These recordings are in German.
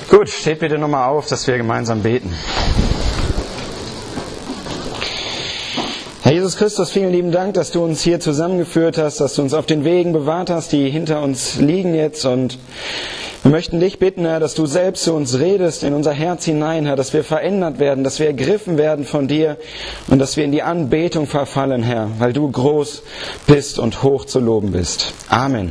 Gut, steht bitte nochmal auf, dass wir gemeinsam beten. Herr Jesus Christus, vielen lieben Dank, dass du uns hier zusammengeführt hast, dass du uns auf den Wegen bewahrt hast, die hinter uns liegen jetzt. Und wir möchten dich bitten, Herr, dass du selbst zu uns redest, in unser Herz hinein, Herr, dass wir verändert werden, dass wir ergriffen werden von dir und dass wir in die Anbetung verfallen, Herr, weil du groß bist und hoch zu loben bist. Amen.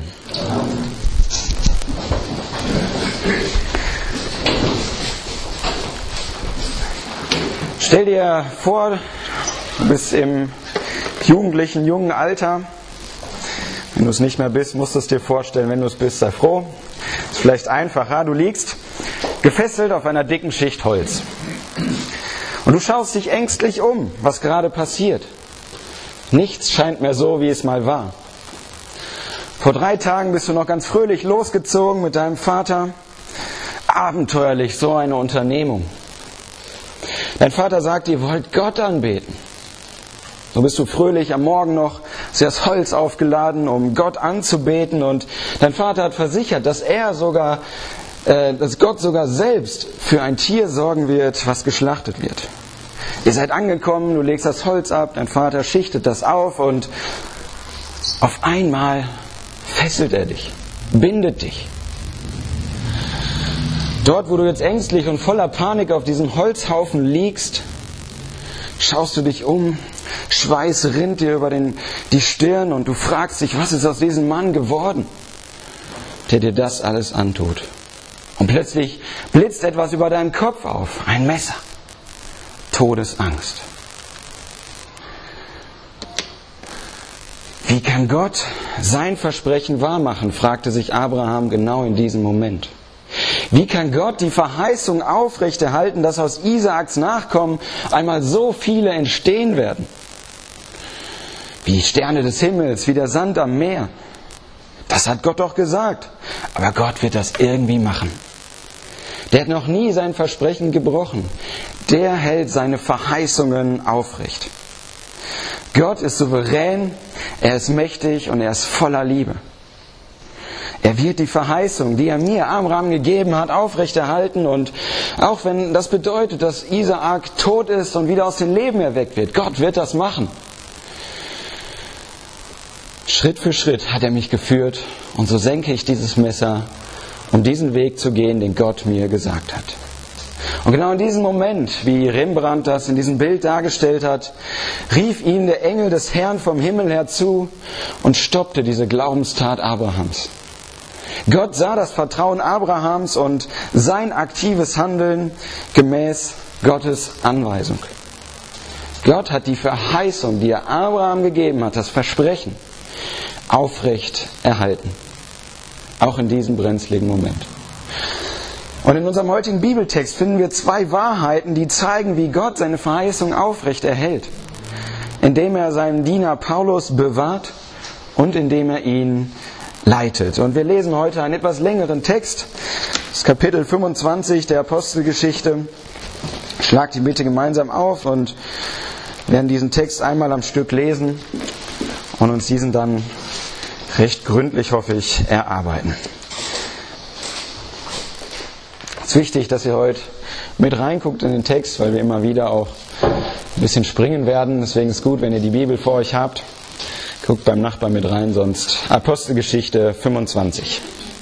Stell dir vor, du bist im jugendlichen, jungen Alter. Wenn du es nicht mehr bist, musst du es dir vorstellen. Wenn du es bist, sei froh. Ist vielleicht einfacher. Du liegst gefesselt auf einer dicken Schicht Holz. Und du schaust dich ängstlich um, was gerade passiert. Nichts scheint mehr so, wie es mal war. Vor 3 Tagen bist du noch ganz fröhlich losgezogen mit deinem Vater. Abenteuerlich, so eine Unternehmung. Dein Vater sagt, ihr wollt Gott anbeten. So bist du fröhlich am Morgen noch, hast das Holz aufgeladen, um Gott anzubeten. Und dein Vater hat versichert, dass Gott sogar selbst für ein Tier sorgen wird, was geschlachtet wird. Ihr seid angekommen, du legst das Holz ab, dein Vater schichtet das auf und auf einmal fesselt er dich, bindet dich. Dort, wo du jetzt ängstlich und voller Panik auf diesem Holzhaufen liegst, schaust du dich um, Schweiß rinnt dir über die Stirn und du fragst dich, was ist aus diesem Mann geworden, der dir das alles antut. Und plötzlich blitzt etwas über deinem Kopf auf, ein Messer, Todesangst. Wie kann Gott sein Versprechen wahrmachen, fragte sich Abraham genau in diesem Moment. Wie kann Gott die Verheißung aufrechterhalten, dass aus Isaaks Nachkommen einmal so viele entstehen werden? Wie die Sterne des Himmels, wie der Sand am Meer. Das hat Gott doch gesagt. Aber Gott wird das irgendwie machen. Der hat noch nie sein Versprechen gebrochen. Der hält seine Verheißungen aufrecht. Gott ist souverän, er ist mächtig und er ist voller Liebe. Er wird die Verheißung, die er mir, Abraham, gegeben hat, aufrechterhalten. Und auch wenn das bedeutet, dass Isaak tot ist und wieder aus dem Leben erweckt wird, Gott wird das machen. Schritt für Schritt hat er mich geführt und so senke ich dieses Messer, um diesen Weg zu gehen, den Gott mir gesagt hat. Und genau in diesem Moment, wie Rembrandt das in diesem Bild dargestellt hat, rief ihm der Engel des Herrn vom Himmel her zu und stoppte diese Glaubenstat Abrahams. Gott sah das Vertrauen Abrahams und sein aktives Handeln gemäß Gottes Anweisung. Gott hat die Verheißung, die er Abraham gegeben hat, das Versprechen, aufrecht erhalten. Auch in diesem brenzligen Moment. Und in unserem heutigen Bibeltext finden wir 2 Wahrheiten, die zeigen, wie Gott seine Verheißung aufrecht erhält. Indem er seinen Diener Paulus bewahrt und indem er ihn leitet. Und wir lesen heute einen etwas längeren Text, das Kapitel 25 der Apostelgeschichte. Schlagt die bitte gemeinsam auf und werden diesen Text einmal am Stück lesen und uns diesen dann recht gründlich, hoffe ich, erarbeiten. Es ist wichtig, dass ihr heute mit reinguckt in den Text, weil wir immer wieder auch ein bisschen springen werden. Deswegen ist es gut, wenn ihr die Bibel vor euch habt. Guckt beim Nachbarn mit rein, sonst Apostelgeschichte 25.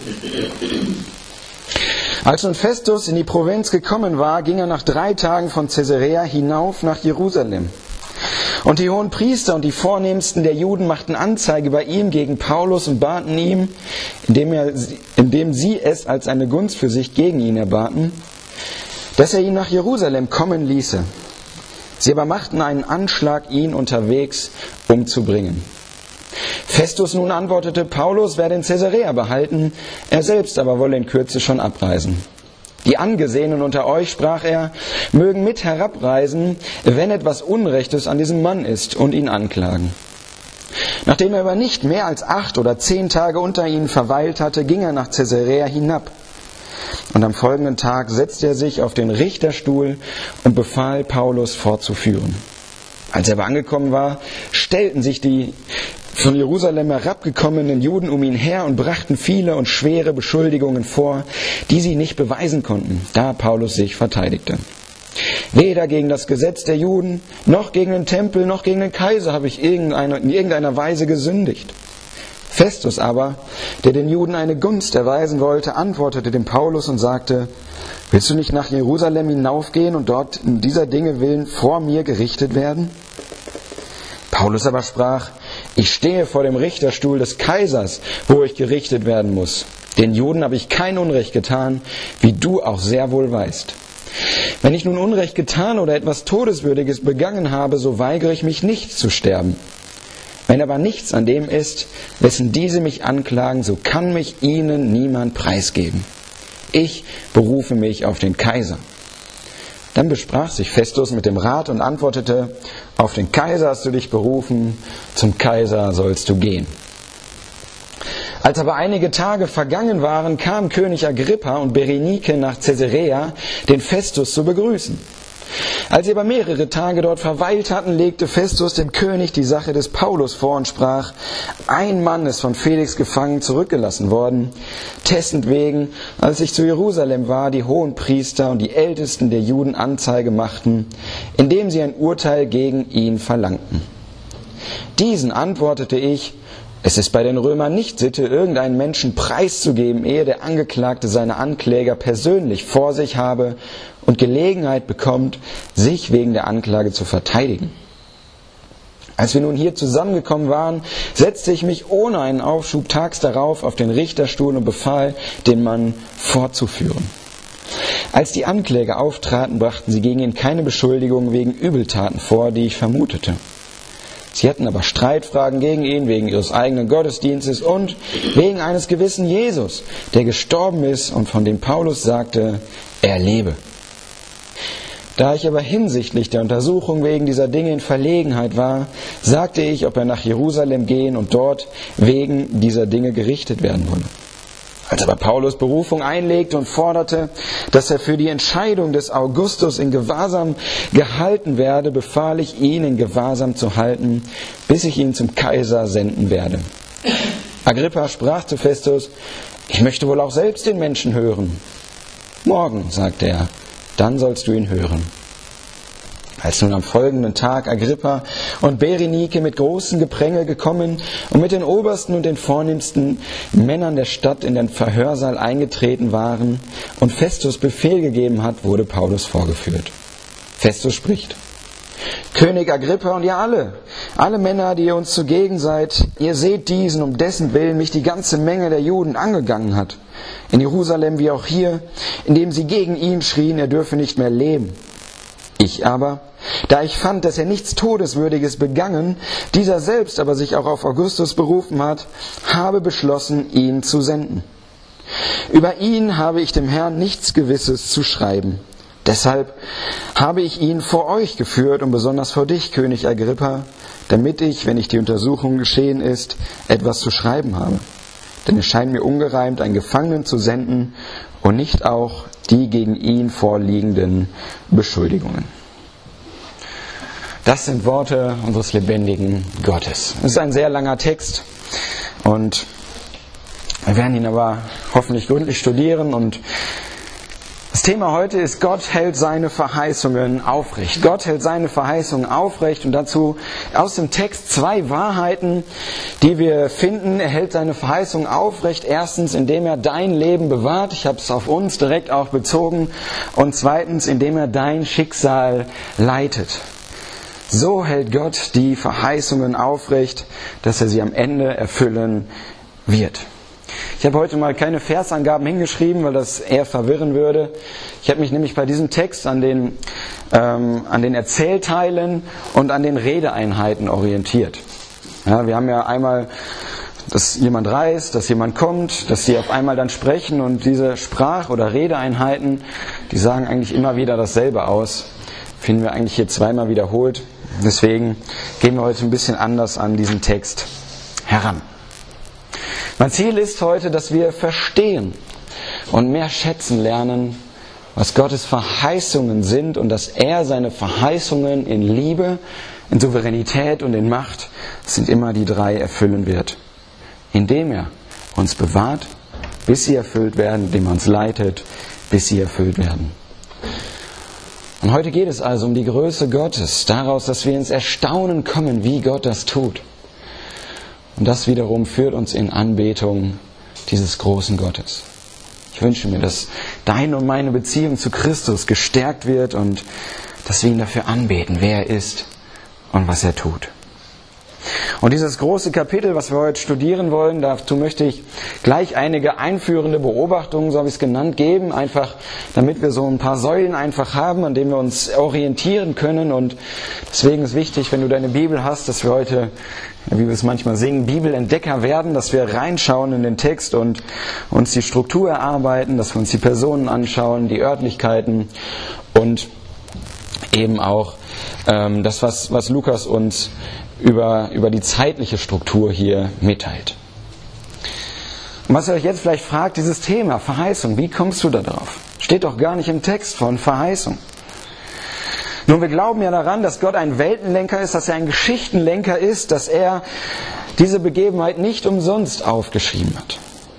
Als nun Festus in die Provinz gekommen war, ging er nach 3 Tagen von Caesarea hinauf nach Jerusalem. Und die hohen Priester und die Vornehmsten der Juden machten Anzeige bei ihm gegen Paulus und baten ihm, indem sie es als eine Gunst für sich gegen ihn erbaten, dass er ihn nach Jerusalem kommen ließe. Sie aber machten einen Anschlag, ihn unterwegs umzubringen. Festus nun antwortete, Paulus werde in Caesarea behalten, er selbst aber wolle in Kürze schon abreisen. Die Angesehenen unter euch, sprach er, mögen mit herabreisen, wenn etwas Unrechtes an diesem Mann ist, und ihn anklagen. Nachdem er aber nicht mehr als 8 oder 10 Tage unter ihnen verweilt hatte, ging er nach Caesarea hinab. Und am folgenden Tag setzte er sich auf den Richterstuhl und befahl, Paulus fortzuführen. Als er aber angekommen war, stellten sich die von Jerusalem herabgekommenen Juden um ihn her und brachten viele und schwere Beschuldigungen vor, die sie nicht beweisen konnten, da Paulus sich verteidigte. Weder gegen das Gesetz der Juden, noch gegen den Tempel, noch gegen den Kaiser habe ich in irgendeiner Weise gesündigt. Festus aber, der den Juden eine Gunst erweisen wollte, antwortete dem Paulus und sagte: Willst du nicht nach Jerusalem hinaufgehen und dort in dieser Dinge willen vor mir gerichtet werden? Paulus aber sprach: Ich stehe vor dem Richterstuhl des Kaisers, wo ich gerichtet werden muss. Den Juden habe ich kein Unrecht getan, wie du auch sehr wohl weißt. Wenn ich nun Unrecht getan oder etwas Todeswürdiges begangen habe, so weigere ich mich nicht zu sterben. Wenn aber nichts an dem ist, wessen diese mich anklagen, so kann mich ihnen niemand preisgeben. Ich berufe mich auf den Kaiser. Dann besprach sich Festus mit dem Rat und antwortete: Auf den Kaiser hast du dich berufen, zum Kaiser sollst du gehen. Als aber einige Tage vergangen waren, kam König Agrippa und Berenike nach Caesarea, den Festus zu begrüßen. Als sie aber mehrere Tage dort verweilt hatten, legte Festus dem König die Sache des Paulus vor und sprach: Ein Mann ist von Felix gefangen zurückgelassen worden, testentwegen, als ich zu Jerusalem war, die Hohenpriester und die Ältesten der Juden Anzeige machten, indem sie ein Urteil gegen ihn verlangten. Diesen antwortete ich: Es ist bei den Römern nicht Sitte, irgendeinen Menschen preiszugeben, ehe der Angeklagte seine Ankläger persönlich vor sich habe und Gelegenheit bekommt, sich wegen der Anklage zu verteidigen. Als wir nun hier zusammengekommen waren, setzte ich mich ohne einen Aufschub tags darauf auf den Richterstuhl und befahl, den Mann fortzuführen. Als die Ankläger auftraten, brachten sie gegen ihn keine Beschuldigungen wegen Übeltaten vor, die ich vermutete. Sie hatten aber Streitfragen gegen ihn wegen ihres eigenen Gottesdienstes und wegen eines gewissen Jesus, der gestorben ist und von dem Paulus sagte, er lebe. Da ich aber hinsichtlich der Untersuchung wegen dieser Dinge in Verlegenheit war, sagte ich, ob er nach Jerusalem gehen und dort wegen dieser Dinge gerichtet werden wolle. Als aber Paulus Berufung einlegte und forderte, dass er für die Entscheidung des Augustus in Gewahrsam gehalten werde, befahl ich ihn in Gewahrsam zu halten, bis ich ihn zum Kaiser senden werde. Agrippa sprach zu Festus: Ich möchte wohl auch selbst den Menschen hören. Morgen, sagte er, dann sollst du ihn hören. Als nun am folgenden Tag Agrippa und Berenike mit großem Gepränge gekommen und mit den obersten und den vornehmsten Männern der Stadt in den Verhörsaal eingetreten waren und Festus Befehl gegeben hat, wurde Paulus vorgeführt. Festus spricht: König Agrippa und ihr alle Männer, die ihr uns zugegen seid, ihr seht diesen, um dessen Willen mich die ganze Menge der Juden angegangen hat, in Jerusalem wie auch hier, indem sie gegen ihn schrien, er dürfe nicht mehr leben. Ich aber, da ich fand, dass er nichts Todeswürdiges begangen, dieser selbst aber sich auch auf Augustus berufen hat, habe beschlossen, ihn zu senden. Über ihn habe ich dem Herrn nichts Gewisses zu schreiben. Deshalb habe ich ihn vor euch geführt und besonders vor dich, König Agrippa, damit ich, wenn die Untersuchung geschehen ist, etwas zu schreiben habe. Denn es scheint mir ungereimt, einen Gefangenen zu senden und nicht auch die gegen ihn vorliegenden Beschuldigungen. Das sind Worte unseres lebendigen Gottes. Es ist ein sehr langer Text und wir werden ihn aber hoffentlich gründlich studieren. Und das Thema heute ist: Gott hält seine Verheißungen aufrecht. Gott hält seine Verheißungen aufrecht und dazu aus dem Text 2 Wahrheiten, die wir finden. Er hält seine Verheißungen aufrecht. Erstens, indem er dein Leben bewahrt. Ich habe es auf uns direkt auch bezogen. Und zweitens, indem er dein Schicksal leitet. So hält Gott die Verheißungen aufrecht, dass er sie am Ende erfüllen wird. Ich habe heute mal keine Versangaben hingeschrieben, weil das eher verwirren würde. Ich habe mich nämlich bei diesem Text an den Erzählteilen und an den Redeeinheiten orientiert. Ja, wir haben ja einmal, dass jemand reist, dass jemand kommt, dass sie auf einmal dann sprechen, und diese Sprach- oder Redeeinheiten, die sagen eigentlich immer wieder dasselbe aus. Finden wir eigentlich hier zweimal wiederholt. Deswegen gehen wir heute ein bisschen anders an diesen Text heran. Mein Ziel ist heute, dass wir verstehen und mehr schätzen lernen, was Gottes Verheißungen sind und dass er seine Verheißungen in Liebe, in Souveränität und in Macht es sind immer die 3, erfüllen wird. Indem er uns bewahrt, bis sie erfüllt werden, indem er uns leitet, bis sie erfüllt werden. Und heute geht es also um die Größe Gottes, daraus, dass wir ins Erstaunen kommen, wie Gott das tut. Und das wiederum führt uns in Anbetung dieses großen Gottes. Ich wünsche mir, dass deine und meine Beziehung zu Christus gestärkt wird und dass wir ihn dafür anbeten, wer er ist und was er tut. Und dieses große Kapitel, was wir heute studieren wollen, dazu möchte ich gleich einige einführende Beobachtungen, so habe ich es genannt, geben, einfach damit wir so ein paar Säulen einfach haben, an denen wir uns orientieren können. Und deswegen ist wichtig, wenn du deine Bibel hast, dass wir heute, wie wir es manchmal singen, Bibelentdecker werden, dass wir reinschauen in den Text und uns die Struktur erarbeiten, dass wir uns die Personen anschauen, die Örtlichkeiten und eben auch das, was Lukas uns über die zeitliche Struktur hier mitteilt. Und was ihr euch jetzt vielleicht fragt, dieses Thema Verheißung, wie kommst du da drauf? Steht doch gar nicht im Text von Verheißung. Nun, wir glauben ja daran, dass Gott ein Weltenlenker ist, dass er ein Geschichtenlenker ist, dass er diese Begebenheit nicht umsonst aufgeschrieben hat.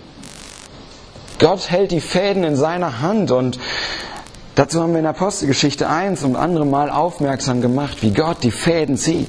Gott hält die Fäden in seiner Hand und dazu haben wir in Apostelgeschichte 1 und andere Mal aufmerksam gemacht, wie Gott die Fäden zieht.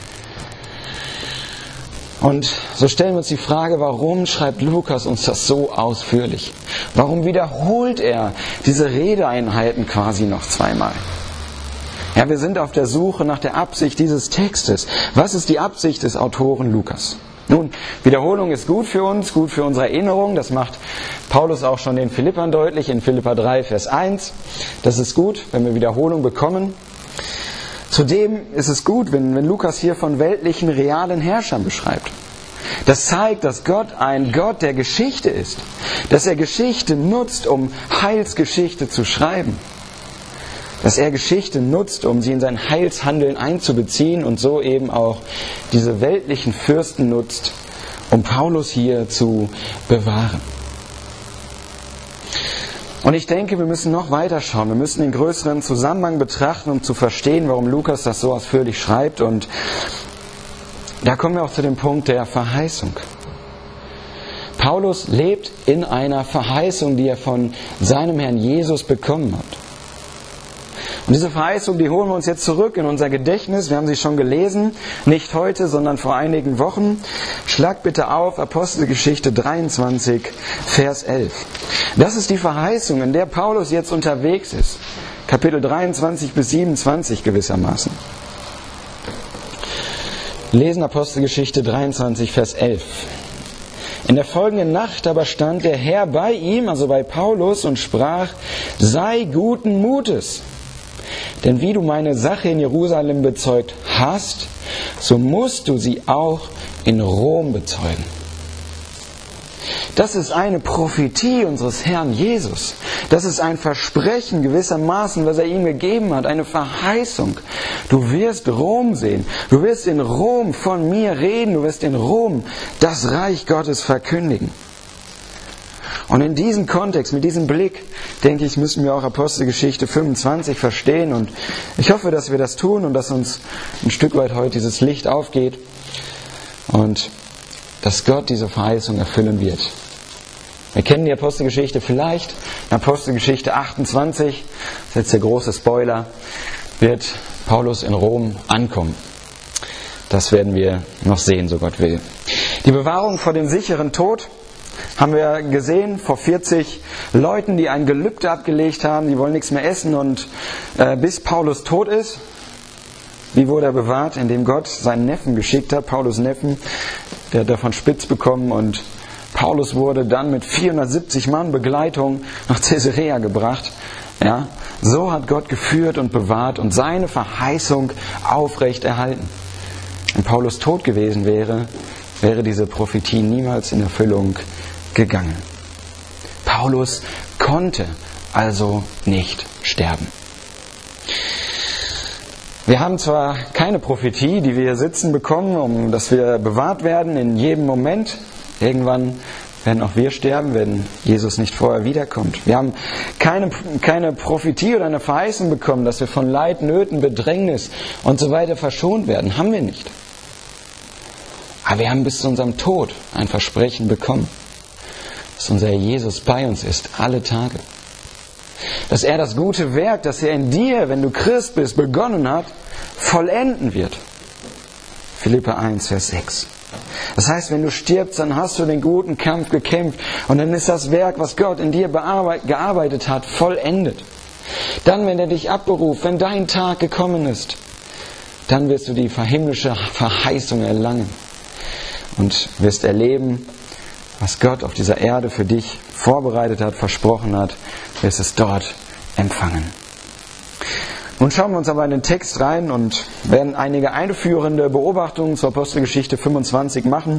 Und so stellen wir uns die Frage, warum schreibt Lukas uns das so ausführlich? Warum wiederholt er diese Redeeinheiten quasi noch zweimal? Ja, wir sind auf der Suche nach der Absicht dieses Textes. Was ist die Absicht des Autoren Lukas? Nun, Wiederholung ist gut für uns, gut für unsere Erinnerung. Das macht Paulus auch schon den Philippern deutlich, in Philipper 3, Vers 1. Das ist gut, wenn wir Wiederholung bekommen. Zudem ist es gut, wenn Lukas hier von weltlichen, realen Herrschern beschreibt. Das zeigt, dass Gott ein Gott der Geschichte ist. Dass er Geschichte nutzt, um Heilsgeschichte zu schreiben. Dass er Geschichte nutzt, um sie in sein Heilshandeln einzubeziehen und so eben auch diese weltlichen Fürsten nutzt, um Paulus hier zu bewahren. Und ich denke, wir müssen noch weiter schauen. Wir müssen den größeren Zusammenhang betrachten, um zu verstehen, warum Lukas das so ausführlich schreibt. Und da kommen wir auch zu dem Punkt der Verheißung. Paulus lebt in einer Verheißung, die er von seinem Herrn Jesus bekommen hat. Und diese Verheißung, die holen wir uns jetzt zurück in unser Gedächtnis. Wir haben sie schon gelesen, nicht heute, sondern vor einigen Wochen. Schlag bitte auf Apostelgeschichte 23, Vers 11. Das ist die Verheißung, in der Paulus jetzt unterwegs ist. Kapitel 23 bis 27 gewissermaßen. Lesen Apostelgeschichte 23, Vers 11. In der folgenden Nacht aber stand der Herr bei ihm, also bei Paulus, und sprach: Sei guten Mutes. Denn wie du meine Sache in Jerusalem bezeugt hast, so musst du sie auch in Rom bezeugen. Das ist eine Prophetie unseres Herrn Jesus. Das ist ein Versprechen gewissermaßen, was er ihm gegeben hat, eine Verheißung. Du wirst Rom sehen. Du wirst in Rom von mir reden. Du wirst in Rom das Reich Gottes verkündigen. Und in diesem Kontext, mit diesem Blick, denke ich, müssen wir auch Apostelgeschichte 25 verstehen. Und ich hoffe, dass wir das tun und dass uns ein Stück weit heute dieses Licht aufgeht und dass Gott diese Verheißung erfüllen wird. Wir kennen die Apostelgeschichte vielleicht. In Apostelgeschichte 28, das ist jetzt der große Spoiler, wird Paulus in Rom ankommen. Das werden wir noch sehen, so Gott will. Die Bewahrung vor dem sicheren Tod haben wir gesehen, vor 40 Leuten, die ein Gelübde abgelegt haben, die wollen nichts mehr essen und bis Paulus tot ist. Wie wurde er bewahrt? Indem Gott seinen Neffen geschickt hat, Paulus' Neffen, der hat davon spitz bekommen und Paulus wurde dann mit 470 Mann Begleitung nach Caesarea gebracht. Ja, so hat Gott geführt und bewahrt und seine Verheißung aufrecht erhalten. Wenn Paulus tot gewesen wäre, wäre diese Prophetie niemals in Erfüllung gegangen. Paulus konnte also nicht sterben. Wir haben zwar keine Prophetie, die wir hier sitzen bekommen, um dass wir bewahrt werden in jedem Moment. Irgendwann werden auch wir sterben, wenn Jesus nicht vorher wiederkommt. Wir haben keine Prophetie oder eine Verheißung bekommen, dass wir von Leid, Nöten, Bedrängnis und so weiter verschont werden. Haben wir nicht. Aber wir haben bis zu unserem Tod ein Versprechen bekommen, dass unser Jesus bei uns ist, alle Tage. Dass er das gute Werk, das er in dir, wenn du Christ bist, begonnen hat, vollenden wird. Philipper 1, Vers 6. Das heißt, wenn du stirbst, dann hast du den guten Kampf gekämpft und dann ist das Werk, was Gott in dir gearbeitet hat, vollendet. Dann, wenn er dich abberuft, wenn dein Tag gekommen ist, dann wirst du die himmlische Verheißung erlangen und wirst erleben, was Gott auf dieser Erde für dich vorbereitet hat, versprochen hat, wirst es dort empfangen. Nun schauen wir uns aber in den Text rein und werden einige einführende Beobachtungen zur Apostelgeschichte 25 machen.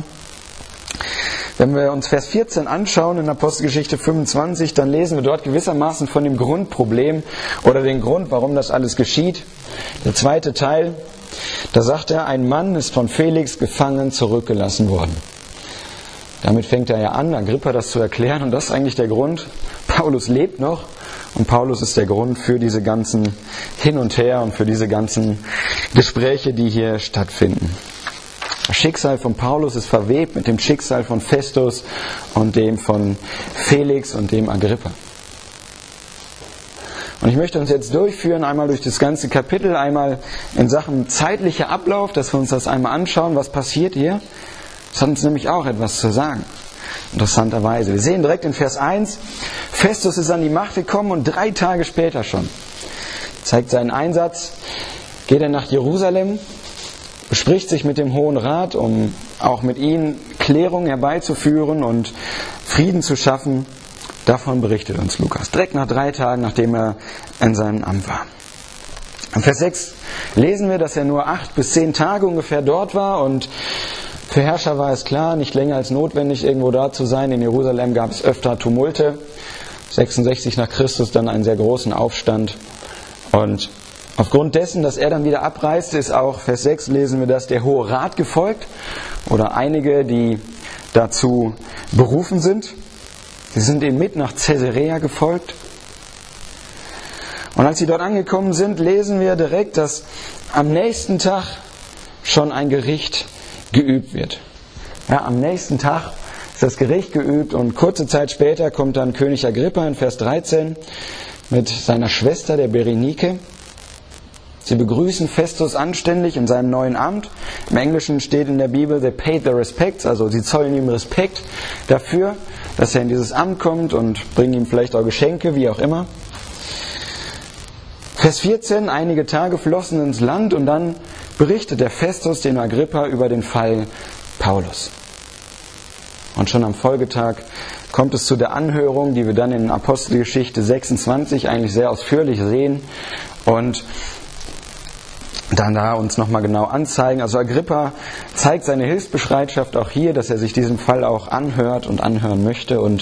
Wenn wir uns Vers 14 anschauen in Apostelgeschichte 25, dann lesen wir dort gewissermaßen von dem Grundproblem oder den Grund, warum das alles geschieht. Der zweite Teil, da sagt er, ein Mann ist von Felix gefangen zurückgelassen worden. Damit fängt er ja an, Agrippa das zu erklären und das ist eigentlich der Grund. Paulus lebt noch und Paulus ist der Grund für diese ganzen Hin und Her und für diese ganzen Gespräche, die hier stattfinden. Das Schicksal von Paulus ist verwebt mit dem Schicksal von Festus und dem von Felix und dem Agrippa. Und ich möchte uns jetzt durchführen, einmal durch das ganze Kapitel, einmal in Sachen zeitlicher Ablauf, dass wir uns das einmal anschauen, was passiert hier. Das hat uns nämlich auch etwas zu sagen, interessanterweise. Wir sehen direkt in Vers 1, Festus ist an die Macht gekommen und 3 Tage später schon. Zeigt seinen Einsatz, geht er nach Jerusalem, bespricht sich mit dem Hohen Rat, um auch mit ihnen Klärung herbeizuführen und Frieden zu schaffen. Davon berichtet uns Lukas. Direkt nach 3 Tagen, nachdem er in seinem Amt war. In Vers 6 lesen wir, dass er nur 8 bis 10 Tage ungefähr dort war und für Herrscher war es klar, nicht länger als notwendig, irgendwo da zu sein. In Jerusalem gab es öfter Tumulte. 66 nach Christus dann einen sehr großen Aufstand. Und aufgrund dessen, dass er dann wieder abreiste, ist auch, Vers 6 lesen wir, dass der Hohe Rat gefolgt. Oder einige, die dazu berufen sind. Sie sind ihm mit nach Caesarea gefolgt. Und als sie dort angekommen sind, lesen wir direkt, dass am nächsten Tag schon ein Gericht geübt wird. Ja, am nächsten Tag ist das Gericht geübt und kurze Zeit später kommt dann König Agrippa in Vers 13 mit seiner Schwester, der Berenike. Sie begrüßen Festus anständig in seinem neuen Amt. Im Englischen steht in der Bibel, they paid their respects, also sie zollen ihm Respekt dafür, dass er in dieses Amt kommt und bringen ihm vielleicht auch Geschenke, wie auch immer. Vers 14, einige Tage flossen ins Land und dann berichtet der Festus den Agrippa über den Fall Paulus. Und schon am Folgetag kommt es zu der Anhörung, die wir dann in Apostelgeschichte 26 eigentlich sehr ausführlich sehen und dann da uns nochmal genau anzeigen. Also Agrippa zeigt seine Hilfsbereitschaft auch hier, dass er sich diesen Fall auch anhört und anhören möchte. Und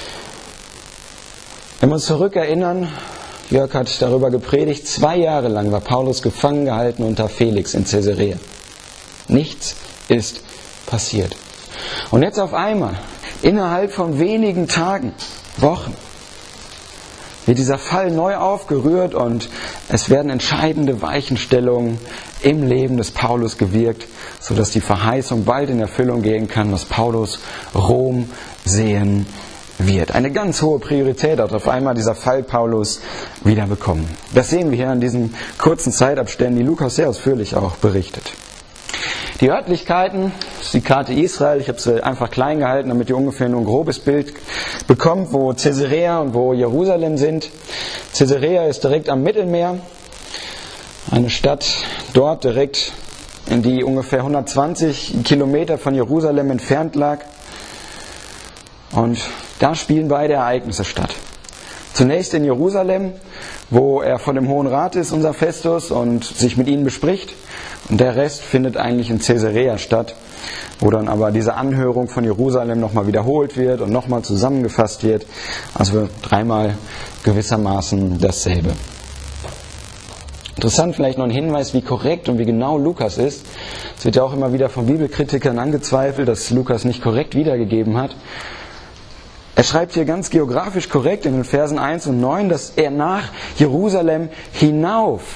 wenn wir uns zurückerinnern, Jörg hat darüber gepredigt, 2 Jahre lang war Paulus gefangen gehalten unter Felix in Caesarea. Nichts ist passiert. Und jetzt auf einmal, innerhalb von wenigen Tagen, Wochen, wird dieser Fall neu aufgerührt und es werden entscheidende Weichenstellungen im Leben des Paulus gewirkt, sodass die Verheißung bald in Erfüllung gehen kann, dass Paulus Rom sehen wird. Eine ganz hohe Priorität hat auf einmal dieser Fall Paulus wieder bekommen. Das sehen wir hier an diesen kurzen Zeitabständen, die Lukas sehr ausführlich auch berichtet. Die Örtlichkeiten, das ist die Karte Israel, ich habe sie einfach klein gehalten, damit ihr ungefähr nur ein grobes Bild bekommt, wo Caesarea und wo Jerusalem sind. Caesarea ist direkt am Mittelmeer, eine Stadt dort direkt, in die ungefähr 120 Kilometer von Jerusalem entfernt lag. Und da spielen beide Ereignisse statt. Zunächst in Jerusalem, wo er von dem Hohen Rat ist, unser Festus, und sich mit ihnen bespricht. Und der Rest findet eigentlich in Caesarea statt, wo dann aber diese Anhörung von Jerusalem nochmal wiederholt wird und nochmal zusammengefasst wird. Also 3-mal gewissermaßen dasselbe. Interessant vielleicht noch ein Hinweis, wie korrekt und wie genau Lukas ist. Es wird ja auch immer wieder von Bibelkritikern angezweifelt, dass Lukas nicht korrekt wiedergegeben hat. Er schreibt hier ganz geografisch korrekt in den Versen 1 und 9, dass er nach Jerusalem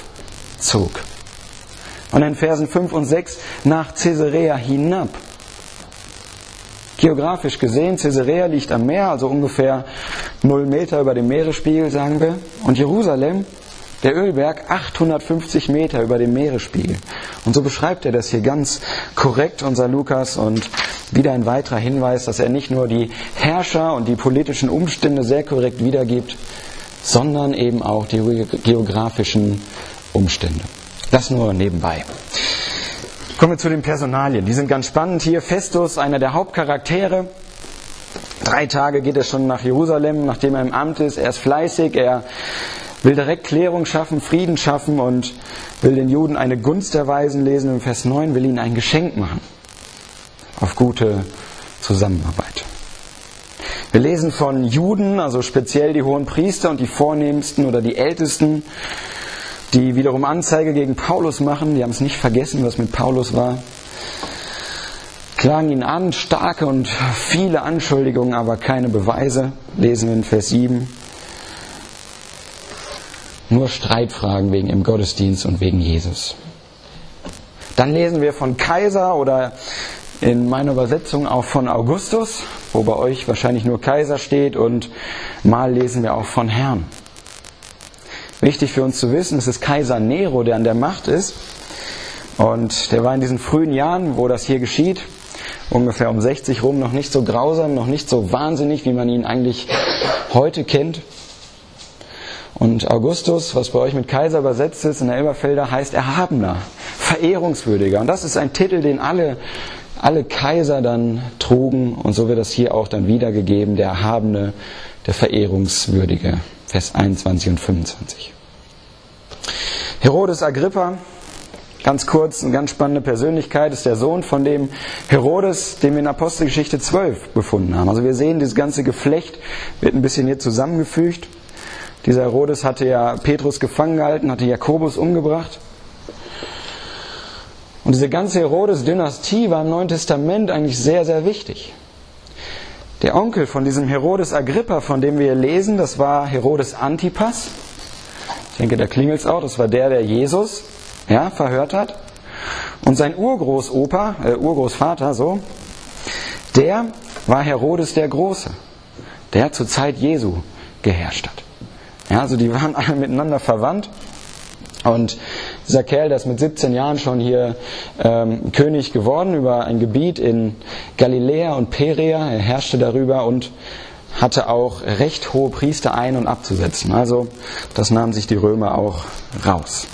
hinaufzog. Und in Versen 5 und 6 nach Caesarea hinab Geografisch gesehen, Caesarea liegt am Meer, also ungefähr 0 Meter über dem Meeresspiegel, sagen wir. Und Jerusalem, der Ölberg, 850 Meter über dem Meeresspiegel. Und so beschreibt er das hier ganz korrekt, unser Lukas. Und wieder ein weiterer Hinweis, dass er nicht nur die Herrscher und die politischen Umstände sehr korrekt wiedergibt, sondern eben auch die geografischen Umstände. Das nur nebenbei. Kommen wir zu den Personalien. Die sind ganz spannend hier. Festus, einer der Hauptcharaktere. 3 Tage geht er schon nach Jerusalem, nachdem er im Amt ist. Er ist fleißig, er will direkt Klärung schaffen, Frieden schaffen und will den Juden eine Gunst erweisen, lesen im Vers 9, will ihnen ein Geschenk machen auf gute Zusammenarbeit. Wir lesen von Juden, also speziell die hohen Priester und die Vornehmsten oder die Ältesten, die wiederum Anzeige gegen Paulus machen. Die haben es nicht vergessen, was mit Paulus war. Klagen ihn an, starke und viele Anschuldigungen, aber keine Beweise. Lesen wir in Vers 7. Nur Streitfragen wegen im Gottesdienst und wegen Jesus. Dann lesen wir von Kaiser oder in meiner Übersetzung auch von Augustus, wo bei euch wahrscheinlich nur Kaiser steht, und mal lesen wir auch von Herrn. Wichtig für uns zu wissen, es ist Kaiser Nero, der an der Macht ist. Und der war in diesen frühen Jahren, wo das hier geschieht, ungefähr um 60 rum, noch nicht so grausam, noch nicht so wahnsinnig, wie man ihn eigentlich heute kennt. Und Augustus, was bei euch mit Kaiser übersetzt ist in der Elberfelder, heißt Erhabener, Verehrungswürdiger. Und das ist ein Titel, den alle Kaiser dann trugen. Und so wird das hier auch dann wiedergegeben, der Erhabene, der Verehrungswürdige. Vers 21 und 25. Herodes Agrippa, ganz kurz, eine ganz spannende Persönlichkeit, ist der Sohn von dem Herodes, den wir in Apostelgeschichte 12 befunden haben. Also wir sehen, dieses ganze Geflecht wird ein bisschen hier zusammengefügt. Dieser Herodes hatte ja Petrus gefangen gehalten, hatte Jakobus umgebracht. Und diese ganze Herodes-Dynastie war im Neuen Testament eigentlich sehr, sehr wichtig. Der Onkel von diesem Herodes Agrippa, von dem wir lesen, das war Herodes Antipas. Ich denke, da klingelt es auch. Das war der Jesus verhört hat. Und sein Urgroßvater, der war Herodes der Große, der zur Zeit Jesu geherrscht hat. Ja, also die waren alle miteinander verwandt. Und dieser Kerl, der ist mit 17 Jahren schon hier König geworden über ein Gebiet in Galiläa und Perea. Er herrschte darüber und hatte auch recht hohe Priester ein- und abzusetzen. Also das nahmen sich die Römer auch raus.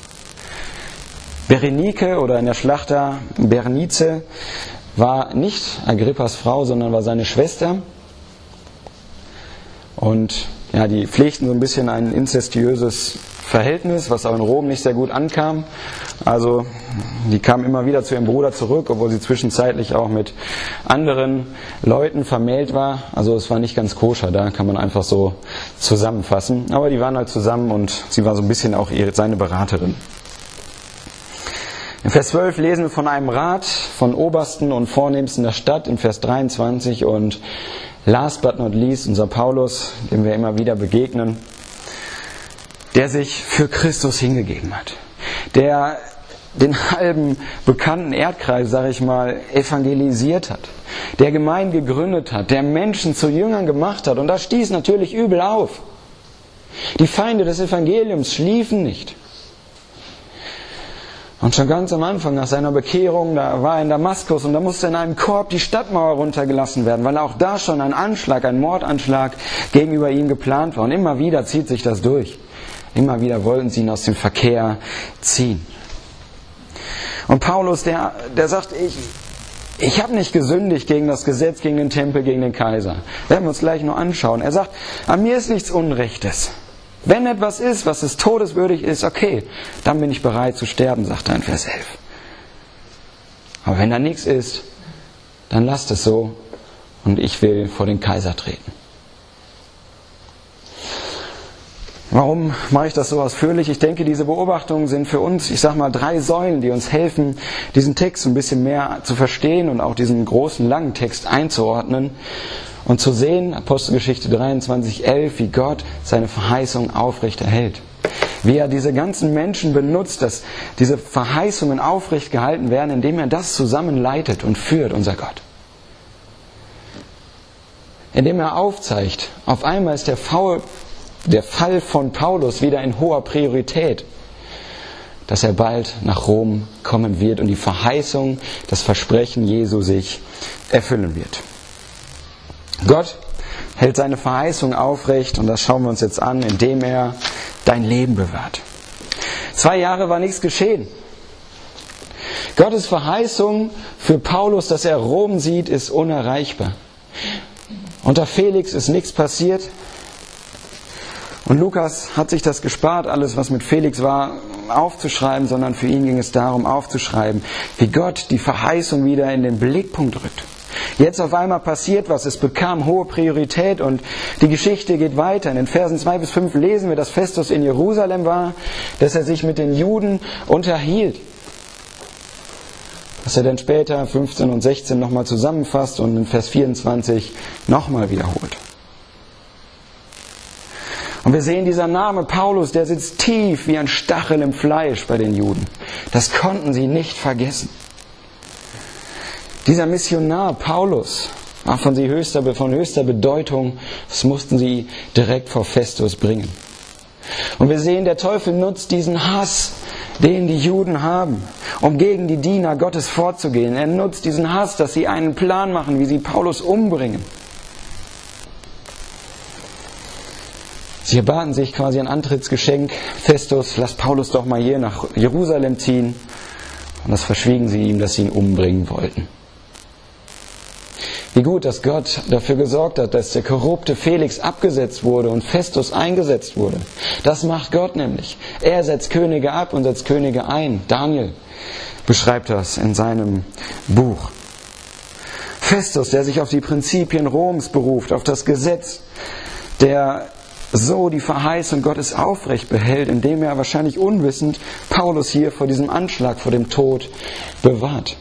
Berenike oder in der Schlachter Bernice war nicht Agrippas Frau, sondern war seine Schwester. Und ja, die pflegten so ein bisschen ein inzestiöses Verhältnis, was auch in Rom nicht sehr gut ankam. Also die kam immer wieder zu ihrem Bruder zurück, obwohl sie zwischenzeitlich auch mit anderen Leuten vermählt war. Also es war nicht ganz koscher, da kann man einfach so zusammenfassen. Aber die waren halt zusammen und sie war so ein bisschen auch seine Beraterin. In Vers 12 lesen wir von einem Rat von Obersten und Vornehmsten der Stadt, in Vers 23, und last but not least unser Paulus, dem wir immer wieder begegnen, der sich für Christus hingegeben hat, der den halben bekannten Erdkreis, sage ich mal, evangelisiert hat, der Gemeinden gegründet hat, der Menschen zu Jüngern gemacht hat. Und das stieß natürlich übel auf. Die Feinde des Evangeliums schliefen nicht. Und schon ganz am Anfang nach seiner Bekehrung, da war er in Damaskus und da musste in einem Korb die Stadtmauer runtergelassen werden, weil auch da schon ein Anschlag, ein Mordanschlag gegenüber ihm geplant war. Und immer wieder zieht sich das durch. Immer wieder wollten sie ihn aus dem Verkehr ziehen. Und Paulus, der sagt, ich habe nicht gesündigt gegen das Gesetz, gegen den Tempel, gegen den Kaiser. Werden wir uns gleich noch anschauen. Er sagt, an mir ist nichts Unrechtes. Wenn etwas ist, was es todeswürdig ist, okay, dann bin ich bereit zu sterben, sagt er in Vers 11. Aber wenn da nichts ist, dann lasst es so und ich will vor den Kaiser treten. Warum mache ich das so ausführlich? Ich denke, diese Beobachtungen sind für uns, 3 Säulen, die uns helfen, diesen Text ein bisschen mehr zu verstehen und auch diesen großen, langen Text einzuordnen. Und zu sehen, Apostelgeschichte 23,11, wie Gott seine Verheißung aufrecht erhält. Wie er diese ganzen Menschen benutzt, dass diese Verheißungen aufrecht gehalten werden, indem er das zusammenleitet und führt, unser Gott. indem er aufzeigt, auf einmal ist der Fall von Paulus wieder in hoher Priorität, dass er bald nach Rom kommen wird und die Verheißung, das Versprechen Jesu sich erfüllen wird. Gott hält seine Verheißung aufrecht und das schauen wir uns jetzt an, indem er dein Leben bewahrt. 2 Jahre war nichts geschehen. Gottes Verheißung für Paulus, dass er Rom sieht, ist unerreichbar. Unter Felix ist nichts passiert. Und Lukas hat sich das gespart, alles was mit Felix war, aufzuschreiben, sondern für ihn ging es darum, aufzuschreiben, wie Gott die Verheißung wieder in den Blickpunkt rückt. Jetzt auf einmal passiert was, es bekam hohe Priorität und die Geschichte geht weiter. In den Versen 2 bis 5 lesen wir, dass Festus in Jerusalem war, dass er sich mit den Juden unterhielt. Was er dann später 15 und 16 nochmal zusammenfasst und in Vers 24 nochmal wiederholt. Und wir sehen, dieser Name Paulus, der sitzt tief wie ein Stachel im Fleisch bei den Juden. Das konnten sie nicht vergessen. Dieser Missionar Paulus war von höchster Bedeutung. Das mussten sie direkt vor Festus bringen. Und wir sehen, der Teufel nutzt diesen Hass, den die Juden haben, um gegen die Diener Gottes vorzugehen. Er nutzt diesen Hass, dass sie einen Plan machen, wie sie Paulus umbringen. Sie erbaten sich quasi ein Antrittsgeschenk. Festus, lass Paulus doch mal hier nach Jerusalem ziehen. Und das verschwiegen sie ihm, dass sie ihn umbringen wollten. Wie gut, dass Gott dafür gesorgt hat, dass der korrupte Felix abgesetzt wurde und Festus eingesetzt wurde. Das macht Gott nämlich. Er setzt Könige ab und setzt Könige ein. Daniel beschreibt das in seinem Buch. Festus, der sich auf die Prinzipien Roms beruft, auf das Gesetz, der so die Verheißung Gottes aufrecht behält, indem er wahrscheinlich unwissend Paulus hier vor diesem Anschlag, vor dem Tod bewahrt.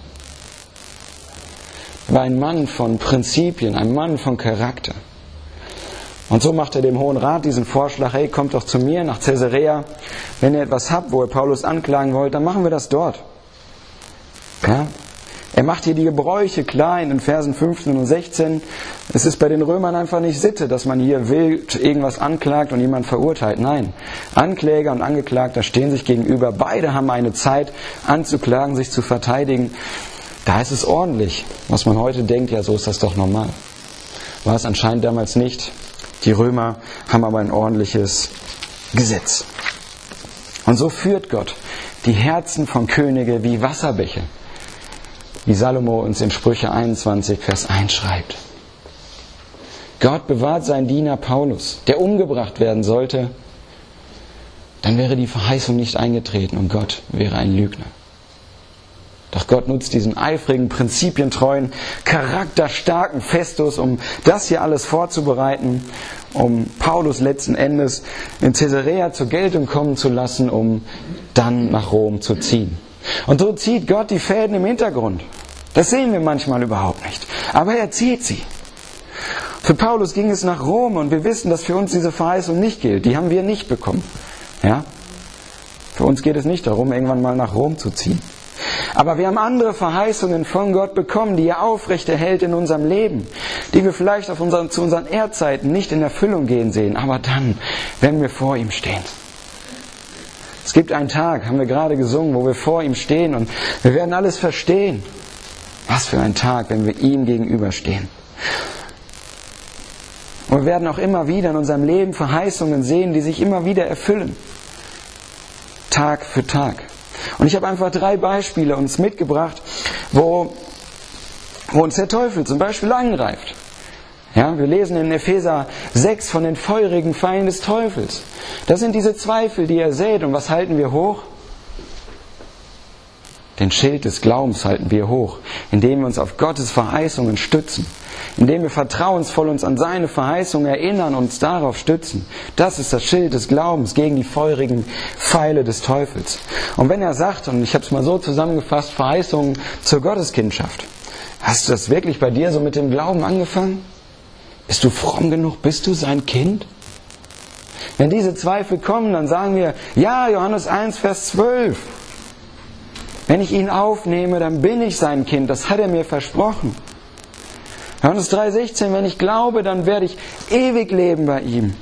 Er war ein Mann von Prinzipien, ein Mann von Charakter. Und so macht er dem Hohen Rat diesen Vorschlag, hey, kommt doch zu mir nach Caesarea. Wenn ihr etwas habt, wo ihr Paulus anklagen wollt, dann machen wir das dort. Ja? Er macht hier die Gebräuche klar in den Versen 15 und 16. Es ist bei den Römern einfach nicht Sitte, dass man hier wild irgendwas anklagt und jemand verurteilt. Nein, Ankläger und Angeklagter stehen sich gegenüber. Beide haben eine Zeit anzuklagen, sich zu verteidigen. Da ist es ordentlich. Was man heute denkt, ja, so ist das doch normal. War es anscheinend damals nicht. Die Römer haben aber ein ordentliches Gesetz. Und so führt Gott die Herzen von Könige wie Wasserbäche, wie Salomo uns in Sprüche 21, Vers 1 schreibt. Gott bewahrt seinen Diener Paulus, der umgebracht werden sollte. Dann wäre die Verheißung nicht eingetreten und Gott wäre ein Lügner. Doch Gott nutzt diesen eifrigen, prinzipientreuen, charakterstarken Festus, um das hier alles vorzubereiten, um Paulus letzten Endes in Caesarea zur Geltung kommen zu lassen, um dann nach Rom zu ziehen. Und so zieht Gott die Fäden im Hintergrund. Das sehen wir manchmal überhaupt nicht. Aber er zieht sie. Für Paulus ging es nach Rom und wir wissen, dass für uns diese Verheißung nicht gilt. Die haben wir nicht bekommen. Ja? Für uns geht es nicht darum, irgendwann mal nach Rom zu ziehen. Aber wir haben andere Verheißungen von Gott bekommen, die er aufrechterhält in unserem Lem, die wir vielleicht zu unseren Erdzeiten nicht in Erfüllung gehen sehen, aber dann, wenn wir vor ihm stehen. Es gibt einen Tag, haben wir gerade gesungen, wo wir vor ihm stehen und wir werden alles verstehen. Was für ein Tag, wenn wir ihm gegenüberstehen. Und wir werden auch immer wieder in unserem Leben Verheißungen sehen, die sich immer wieder erfüllen. Tag für Tag. Und ich habe einfach 3 Beispiele uns mitgebracht, wo uns der Teufel zum Beispiel angreift. Ja, wir lesen in Epheser 6 von den feurigen Pfeilen des Teufels. Das sind diese Zweifel, die er sät. Und was halten wir hoch? Den Schild des Glaubens halten wir hoch, indem wir uns auf Gottes Verheißungen stützen, indem wir vertrauensvoll uns an seine Verheißungen erinnern und uns darauf stützen. Das ist das Schild des Glaubens gegen die feurigen Pfeile des Teufels. Und wenn er sagt, und ich habe es mal so zusammengefasst, Verheißungen zur Gotteskindschaft, hast du das wirklich bei dir so mit dem Glauben angefangen? Bist du fromm genug? Bist du sein Kind? Wenn diese Zweifel kommen, dann sagen wir, ja, Johannes 1, Vers 12. Wenn ich ihn aufnehme, dann bin ich sein Kind. Das hat er mir versprochen. Johannes 3,16, wenn ich glaube, dann werde ich ewig leben bei ihm.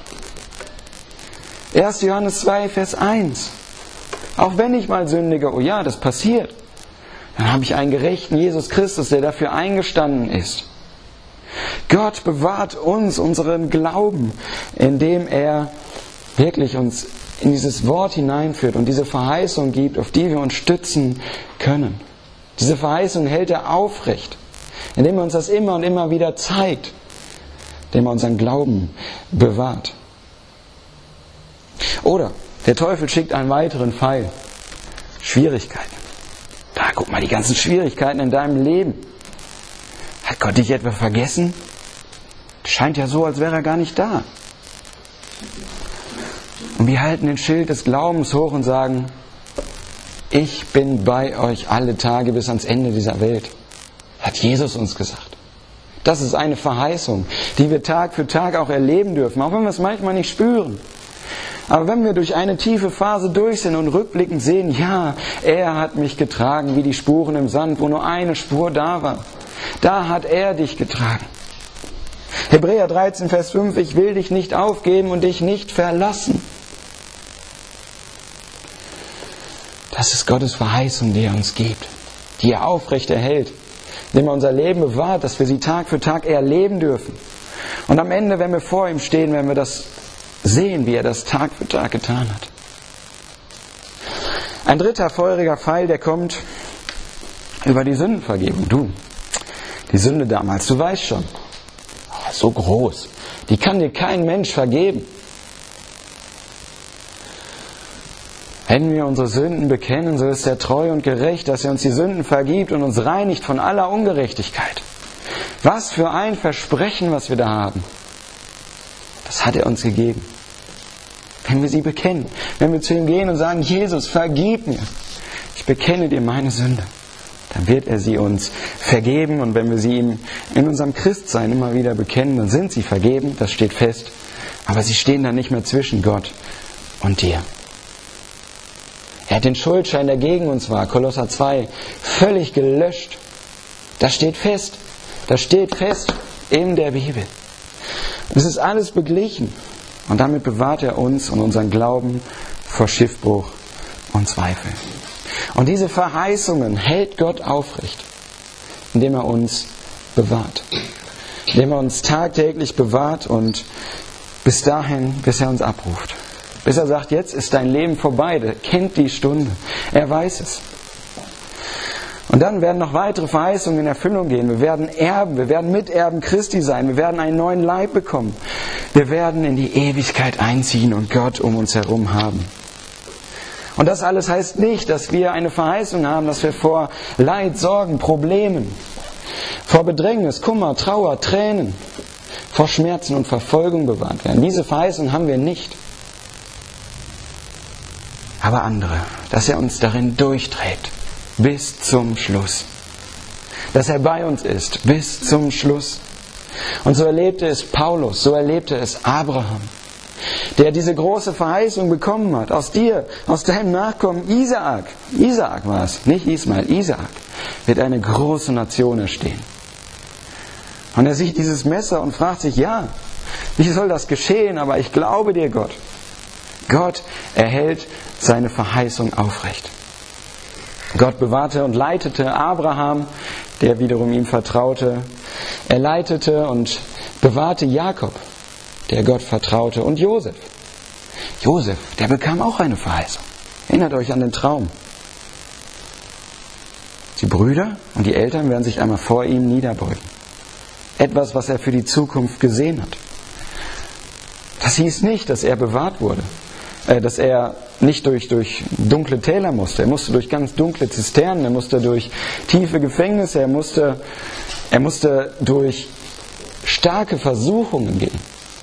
1. Johannes 2, Vers 1. Auch wenn ich mal sündige, oh ja, das passiert, dann habe ich einen gerechten Jesus Christus, der dafür eingestanden ist. Gott bewahrt uns, unseren Glauben, indem er wirklich uns in dieses Wort hineinführt und diese Verheißung gibt, auf die wir uns stützen können. Diese Verheißung hält er aufrecht, indem er uns das immer und immer wieder zeigt, indem er unseren Glauben bewahrt. Oder der Teufel schickt einen weiteren Pfeil. Schwierigkeiten. Da, guck mal, die ganzen Schwierigkeiten in deinem Leben. Hat Gott dich etwa vergessen? Scheint ja so, als wäre er gar nicht da. Und wir halten den Schild des Glaubens hoch und sagen, ich bin bei euch alle Tage bis ans Ende dieser Welt. Hat Jesus uns gesagt. Das ist eine Verheißung, die wir Tag für Tag auch erleben dürfen, auch wenn wir es manchmal nicht spüren. Aber wenn wir durch eine tiefe Phase durch sind und rückblickend sehen, ja, er hat mich getragen wie die Spuren im Sand, wo nur eine Spur da war. Da hat er dich getragen. Hebräer 13, Vers 5, ich will dich nicht aufgeben und dich nicht verlassen. Das ist Gottes Verheißung, die er uns gibt, die er aufrecht erhält, indem er unser Leben bewahrt, dass wir sie Tag für Tag erleben dürfen. Und am Ende, wenn wir vor ihm stehen, werden wir das sehen, wie er das Tag für Tag getan hat. Ein dritter feuriger Pfeil, der kommt über die Sündenvergebung. Du, die Sünde damals, du weißt schon, so groß, die kann dir kein Mensch vergeben. Wenn wir unsere Sünden bekennen, so ist er treu und gerecht, dass er uns die Sünden vergibt und uns reinigt von aller Ungerechtigkeit. Was für ein Versprechen, was wir da haben. Das hat er uns gegeben. Wenn wir sie bekennen, wenn wir zu ihm gehen und sagen, Jesus, vergib mir, ich bekenne dir meine Sünde, dann wird er sie uns vergeben. Und wenn wir sie ihm in unserem Christsein immer wieder bekennen, dann sind sie vergeben, das steht fest. Aber sie stehen dann nicht mehr zwischen Gott und dir. Er hat den Schuldschein, der gegen uns war, Kolosser 2, völlig gelöscht. Das steht fest. Das steht fest in der Bibel. Es ist alles beglichen. Und damit bewahrt er uns und unseren Glauben vor Schiffbruch und Zweifel. Und diese Verheißungen hält Gott aufrecht, indem er uns bewahrt. Indem er uns tagtäglich bewahrt und bis dahin, bis er uns abruft. Bis er sagt, jetzt ist dein Leben vorbei. Er kennt die Stunde. Er weiß es. Und dann werden noch weitere Verheißungen in Erfüllung gehen. Wir werden Erben, wir werden Miterben Christi sein. Wir werden einen neuen Leib bekommen. Wir werden in die Ewigkeit einziehen und Gott um uns herum haben. Und das alles heißt nicht, dass wir eine Verheißung haben, dass wir vor Leid, Sorgen, Problemen, vor Bedrängnis, Kummer, Trauer, Tränen, vor Schmerzen und Verfolgung bewahrt werden. Diese Verheißung haben wir nicht. Aber andere, dass er uns darin durchträgt, bis zum Schluss. Dass er bei uns ist, bis zum Schluss. Und so erlebte es Paulus, so erlebte es Abraham, der diese große Verheißung bekommen hat. Aus dir, aus deinem Nachkommen Isaak war es, nicht Ismael, Isaak, wird eine große Nation erstehen. Und er sieht dieses Messer und fragt sich, ja, wie soll das geschehen? Aber ich glaube dir, Gott. Gott erhält seine Verheißung aufrecht. Gott bewahrte und leitete Abraham, der wiederum ihm vertraute. Er leitete und bewahrte Jakob, der Gott vertraute, und Josef. Josef, der bekam auch eine Verheißung. Erinnert euch an den Traum. Die Brüder und die Eltern werden sich einmal vor ihm niederbeugen. Etwas, was er für die Zukunft gesehen hat. Das hieß nicht, dass er bewahrt wurde. Dass er nicht durch dunkle Täler musste. Er musste durch ganz dunkle Zisternen, er musste durch tiefe Gefängnisse, er musste durch starke Versuchungen gehen.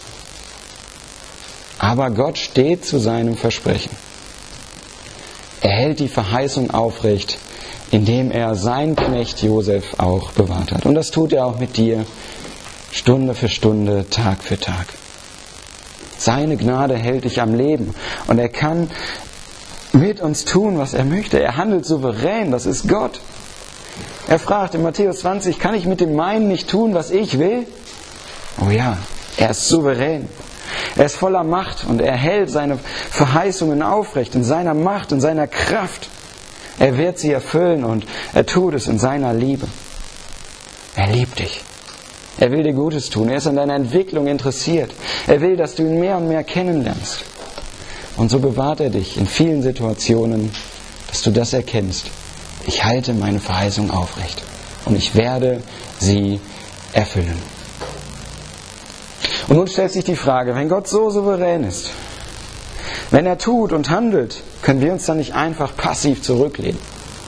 Aber Gott steht zu seinem Versprechen. Er hält die Verheißung aufrecht, indem er seinen Knecht Josef auch bewahrt hat. Und das tut er auch mit dir, Stunde für Stunde, Tag für Tag. Seine Gnade hält dich am Leben und er kann mit uns tun, was er möchte. Er handelt souverän, das ist Gott. Er fragt in Matthäus 20, kann ich mit dem meinen nicht tun, was ich will? Oh ja, er ist souverän. Er ist voller Macht und er hält seine Verheißungen aufrecht in seiner Macht, in seiner Kraft. Er wird sie erfüllen und er tut es in seiner Liebe. Er liebt dich. Er will dir Gutes tun. Er ist an deiner Entwicklung interessiert. Er will, dass du ihn mehr und mehr kennenlernst. Und so bewahrt er dich in vielen Situationen, dass du das erkennst. Ich halte meine Verheißung aufrecht und ich werde sie erfüllen. Und nun stellt sich die Frage, wenn Gott so souverän ist, wenn er tut und handelt, können wir uns dann nicht einfach passiv zurücklehnen?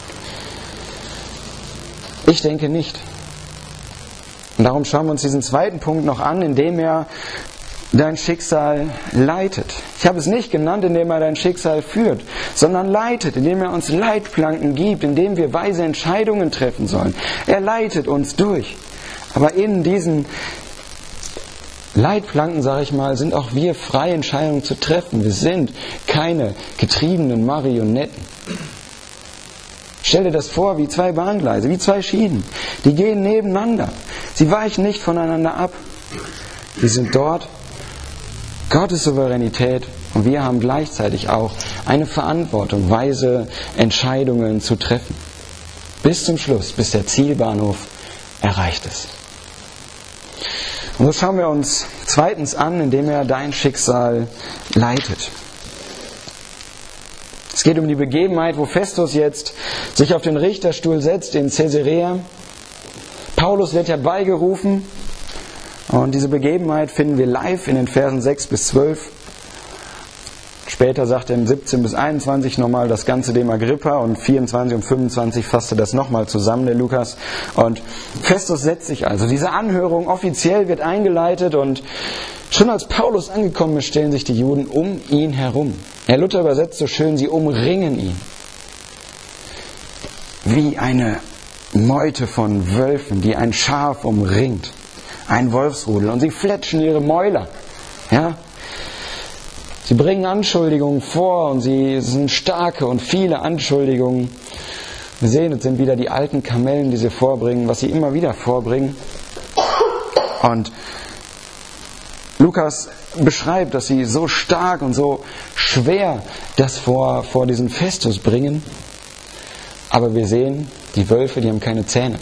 Ich denke nicht. Und darum schauen wir uns diesen zweiten Punkt noch an, indem er dein Schicksal leitet. Ich habe es nicht genannt, indem er dein Schicksal führt, sondern leitet, indem er uns Leitplanken gibt, indem wir weise Entscheidungen treffen sollen. Er leitet uns durch. Aber in diesen Leitplanken, sage ich mal, sind auch wir frei, Entscheidungen zu treffen. Wir sind keine getriebenen Marionetten. Stell dir das vor wie zwei Bahngleise, wie zwei Schienen. Die gehen nebeneinander. Sie weichen nicht voneinander ab. Sie sind dort. Gottes Souveränität und wir haben gleichzeitig auch eine Verantwortung, weise Entscheidungen zu treffen. Bis zum Schluss, bis der Zielbahnhof erreicht ist. Und so schauen wir uns zweitens an, indem er dein Schicksal leitet. Es geht um die Begebenheit, wo Festus jetzt sich auf den Richterstuhl setzt in Caesarea. Paulus wird herbeigerufen. Und diese Begebenheit finden wir live in den Versen 6 bis 12. Später sagt er in 17 bis 21 nochmal das Ganze dem Agrippa und 24 und 25 fasste das nochmal zusammen, der Lukas. Und Festus setzt sich also. Diese Anhörung offiziell wird eingeleitet und schon als Paulus angekommen ist, stellen sich die Juden um ihn herum. Herr Luther übersetzt so schön, sie umringen ihn. Wie eine Meute von Wölfen, die ein Schaf umringt. Ein Wolfsrudel. Und sie fletschen ihre Mäuler. Ja? Sie bringen Anschuldigungen vor und sie sind starke und viele Anschuldigungen. Wir sehen, es sind wieder die alten Kamellen, die sie vorbringen, was sie immer wieder vorbringen. Und Lukas beschreibt, dass sie so stark und so schwer das vor diesen Festus bringen. Aber wir sehen, die Wölfe, die haben keine Zähne.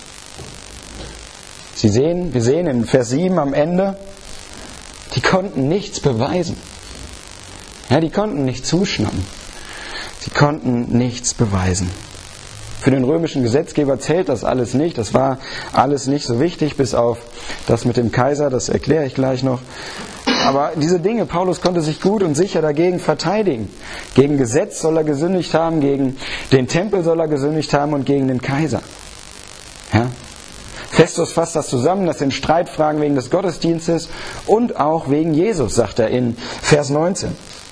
Wir sehen in Vers 7 am Ende, die konnten nichts beweisen. Ja, die konnten nicht zuschnappen. Sie konnten nichts beweisen. Für den römischen Gesetzgeber zählt das alles nicht. Das war alles nicht so wichtig, bis auf das mit dem Kaiser, das erkläre ich gleich noch. Aber diese Dinge, Paulus konnte sich gut und sicher dagegen verteidigen. Gegen Gesetz soll er gesündigt haben, gegen den Tempel soll er gesündigt haben und gegen den Kaiser. Ja? Festus fasst das zusammen, das sind Streitfragen wegen des Gottesdienstes und auch wegen Jesus, sagt er in Vers 19.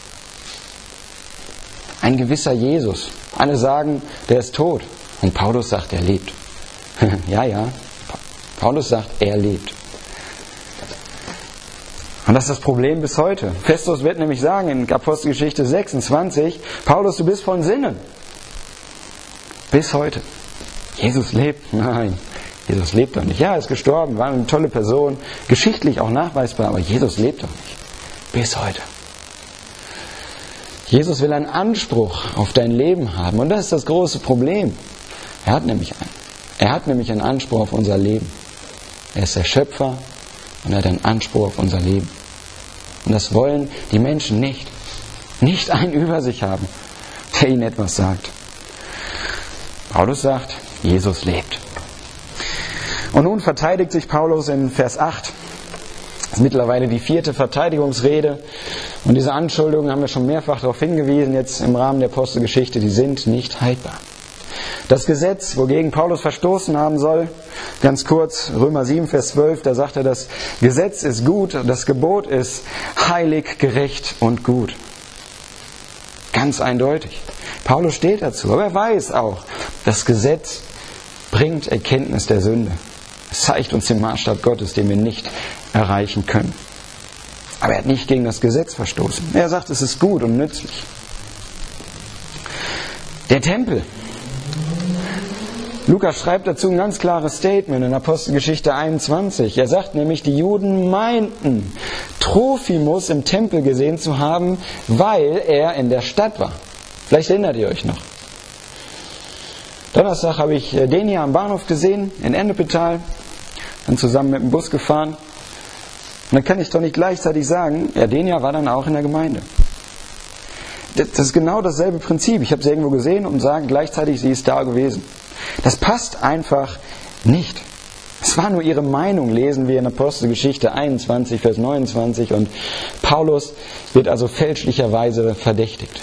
Ein gewisser Jesus. Alle sagen, der ist tot. Und Paulus sagt, er lebt. Ja. Paulus sagt, er lebt. Und das ist das Problem bis heute. Festus wird nämlich sagen in Apostelgeschichte 26, Paulus, du bist von Sinnen. Bis heute. Jesus lebt? Nein. Jesus lebt doch nicht. Ja, er ist gestorben, war eine tolle Person, geschichtlich auch nachweisbar, aber Jesus lebt doch nicht. Bis heute. Jesus will einen Anspruch auf dein Leben haben und das ist das große Problem. Er hat nämlich einen. Er hat nämlich einen Anspruch auf unser Leben. Er ist der Schöpfer und er hat einen Anspruch auf unser Leben. Und das wollen die Menschen nicht. Nicht einen über sich haben, der ihnen etwas sagt. Paulus sagt, Jesus lebt. Und nun verteidigt sich Paulus in Vers 8. Das ist mittlerweile die 4. Verteidigungsrede. Und diese Anschuldigungen haben wir schon mehrfach darauf hingewiesen, jetzt im Rahmen der Apostelgeschichte, die sind nicht haltbar. Das Gesetz, wogegen Paulus verstoßen haben soll, ganz kurz, Römer 7, Vers 12, da sagt er, das Gesetz ist gut, das Gebot ist heilig, gerecht und gut. Ganz eindeutig. Paulus steht dazu, aber er weiß auch, das Gesetz bringt Erkenntnis der Sünde. Es zeigt uns den Maßstab Gottes, den wir nicht erreichen können. Aber er hat nicht gegen das Gesetz verstoßen. Er sagt, es ist gut und nützlich. Der Tempel. Lukas schreibt dazu ein ganz klares Statement in Apostelgeschichte 21. Er sagt nämlich, die Juden meinten, Trophimus im Tempel gesehen zu haben, weil er in der Stadt war. Vielleicht erinnert ihr euch noch. Donnerstag habe ich den hier am Bahnhof gesehen, in Ennepetal, dann zusammen mit dem Bus gefahren. Und dann kann ich doch nicht gleichzeitig sagen, ja, den hier war dann auch in der Gemeinde. Das ist genau dasselbe Prinzip. Ich habe sie irgendwo gesehen und sage gleichzeitig, sie ist da gewesen. Das passt einfach nicht. Es war nur ihre Meinung, lesen wir in Apostelgeschichte 21, Vers 29. Und Paulus wird also fälschlicherweise verdächtigt.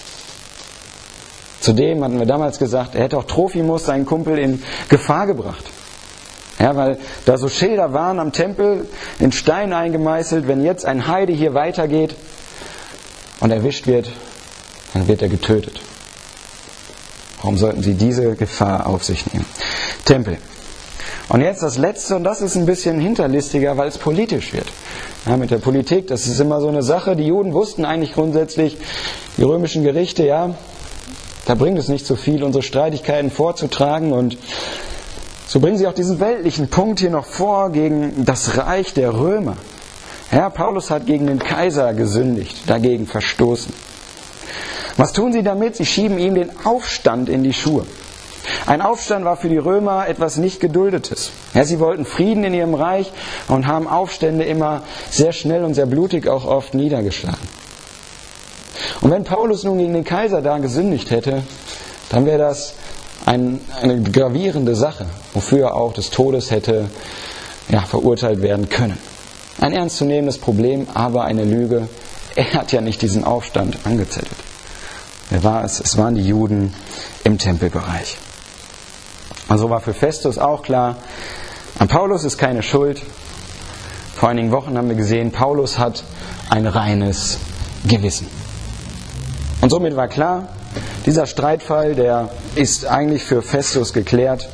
Zudem hatten wir damals gesagt, er hätte auch Trophimus, seinen Kumpel, in Gefahr gebracht. Ja, weil da so Schilder waren am Tempel, in Stein eingemeißelt, wenn jetzt ein Heide hier weitergeht und erwischt wird, dann wird er getötet. Warum sollten sie diese Gefahr auf sich nehmen? Tempel. Und jetzt das Letzte, und das ist ein bisschen hinterlistiger, weil es politisch wird. Ja, mit der Politik, das ist immer so eine Sache. Die Juden wussten eigentlich grundsätzlich, die römischen Gerichte, ja, da bringt es nicht so viel, unsere Streitigkeiten vorzutragen. Und so bringen sie auch diesen weltlichen Punkt hier noch vor gegen das Reich der Römer. Ja, Paulus hat gegen den Kaiser gesündigt, dagegen verstoßen. Was tun sie damit? Sie schieben ihm den Aufstand in die Schuhe. Ein Aufstand war für die Römer etwas nicht Geduldetes. Ja, sie wollten Frieden in ihrem Reich und haben Aufstände immer sehr schnell und sehr blutig auch oft niedergeschlagen. Und wenn Paulus nun gegen den Kaiser da gesündigt hätte, dann wäre das eine gravierende Sache, wofür er auch des Todes hätte verurteilt werden können. Ein ernstzunehmendes Problem, aber eine Lüge. Er hat ja nicht diesen Aufstand angezettelt. Wer war es? Es waren die Juden im Tempelbereich. Und so war für Festus auch klar, an Paulus ist keine Schuld. Vor einigen Wochen haben wir gesehen, Paulus hat ein reines Gewissen. Und somit war klar, dieser Streitfall, der ist eigentlich für Festus geklärt.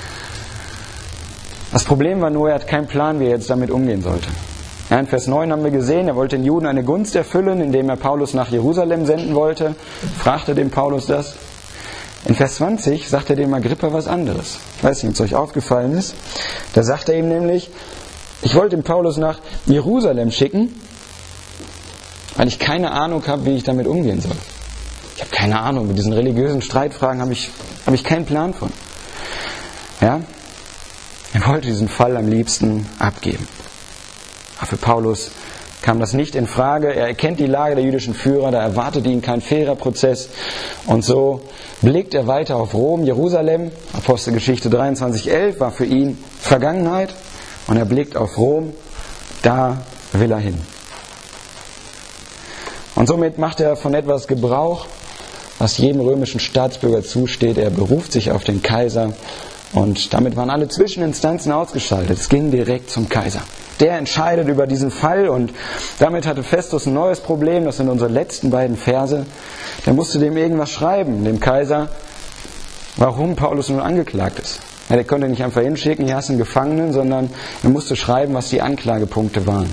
Das Problem war nur, er hat keinen Plan, wie er jetzt damit umgehen sollte. Ja, in Vers 9 haben wir gesehen, er wollte den Juden eine Gunst erfüllen, indem er Paulus nach Jerusalem senden wollte. Fragte dem Paulus das. In Vers 20 sagt er dem Agrippa was anderes. Ich weiß nicht, ob es euch aufgefallen ist. Da sagt er ihm nämlich, ich wollte den Paulus nach Jerusalem schicken, weil ich keine Ahnung habe, wie ich damit umgehen soll. Ich habe keine Ahnung, mit diesen religiösen Streitfragen habe ich keinen Plan von. Ja? Er wollte diesen Fall am liebsten abgeben. Aber für Paulus kam das nicht in Frage. Er erkennt die Lage der jüdischen Führer, da erwartet ihn kein fairer Prozess. Und so blickt er weiter auf Rom. Jerusalem, Apostelgeschichte 23,11, war für ihn Vergangenheit. Und er blickt auf Rom, da will er hin. Und somit macht er von etwas Gebrauch, was jedem römischen Staatsbürger zusteht. Er beruft sich auf den Kaiser. Und damit waren alle Zwischeninstanzen ausgeschaltet. Es ging direkt zum Kaiser. Der entscheidet über diesen Fall und damit hatte Festus ein neues Problem. Das sind unsere letzten beiden Verse. Der musste dem irgendwas schreiben, dem Kaiser, warum Paulus nun angeklagt ist. Ja, der konnte nicht einfach hinschicken, hier hast du einen Gefangenen, sondern er musste schreiben, was die Anklagepunkte waren.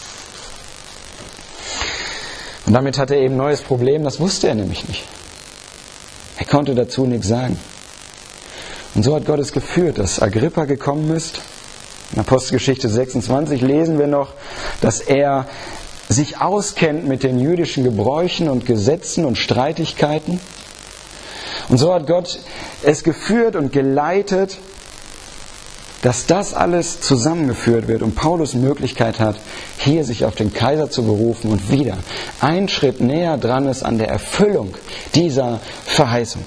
Und damit hatte er eben ein neues Problem, das wusste er nämlich nicht. Er konnte dazu nichts sagen. Und so hat Gott es geführt, dass Agrippa gekommen ist. In Apostelgeschichte 26 lesen wir noch, dass er sich auskennt mit den jüdischen Gebräuchen und Gesetzen und Streitigkeiten. Und so hat Gott es geführt und geleitet, dass das alles zusammengeführt wird und Paulus Möglichkeit hat, hier sich auf den Kaiser zu berufen und wieder einen Schritt näher dran ist an der Erfüllung dieser Verheißung.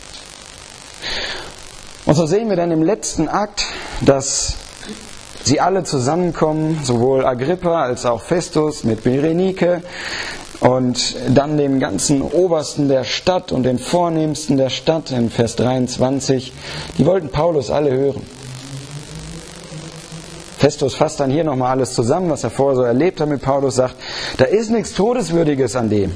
Und so sehen wir dann im letzten Akt, dass sie alle zusammenkommen, sowohl Agrippa als auch Festus mit Berenike und dann den ganzen Obersten der Stadt und den Vornehmsten der Stadt in Vers 23. Die wollten Paulus alle hören. Festus fasst dann hier nochmal alles zusammen, was er vorher so erlebt hat mit Paulus, sagt, da ist nichts Todeswürdiges an dem.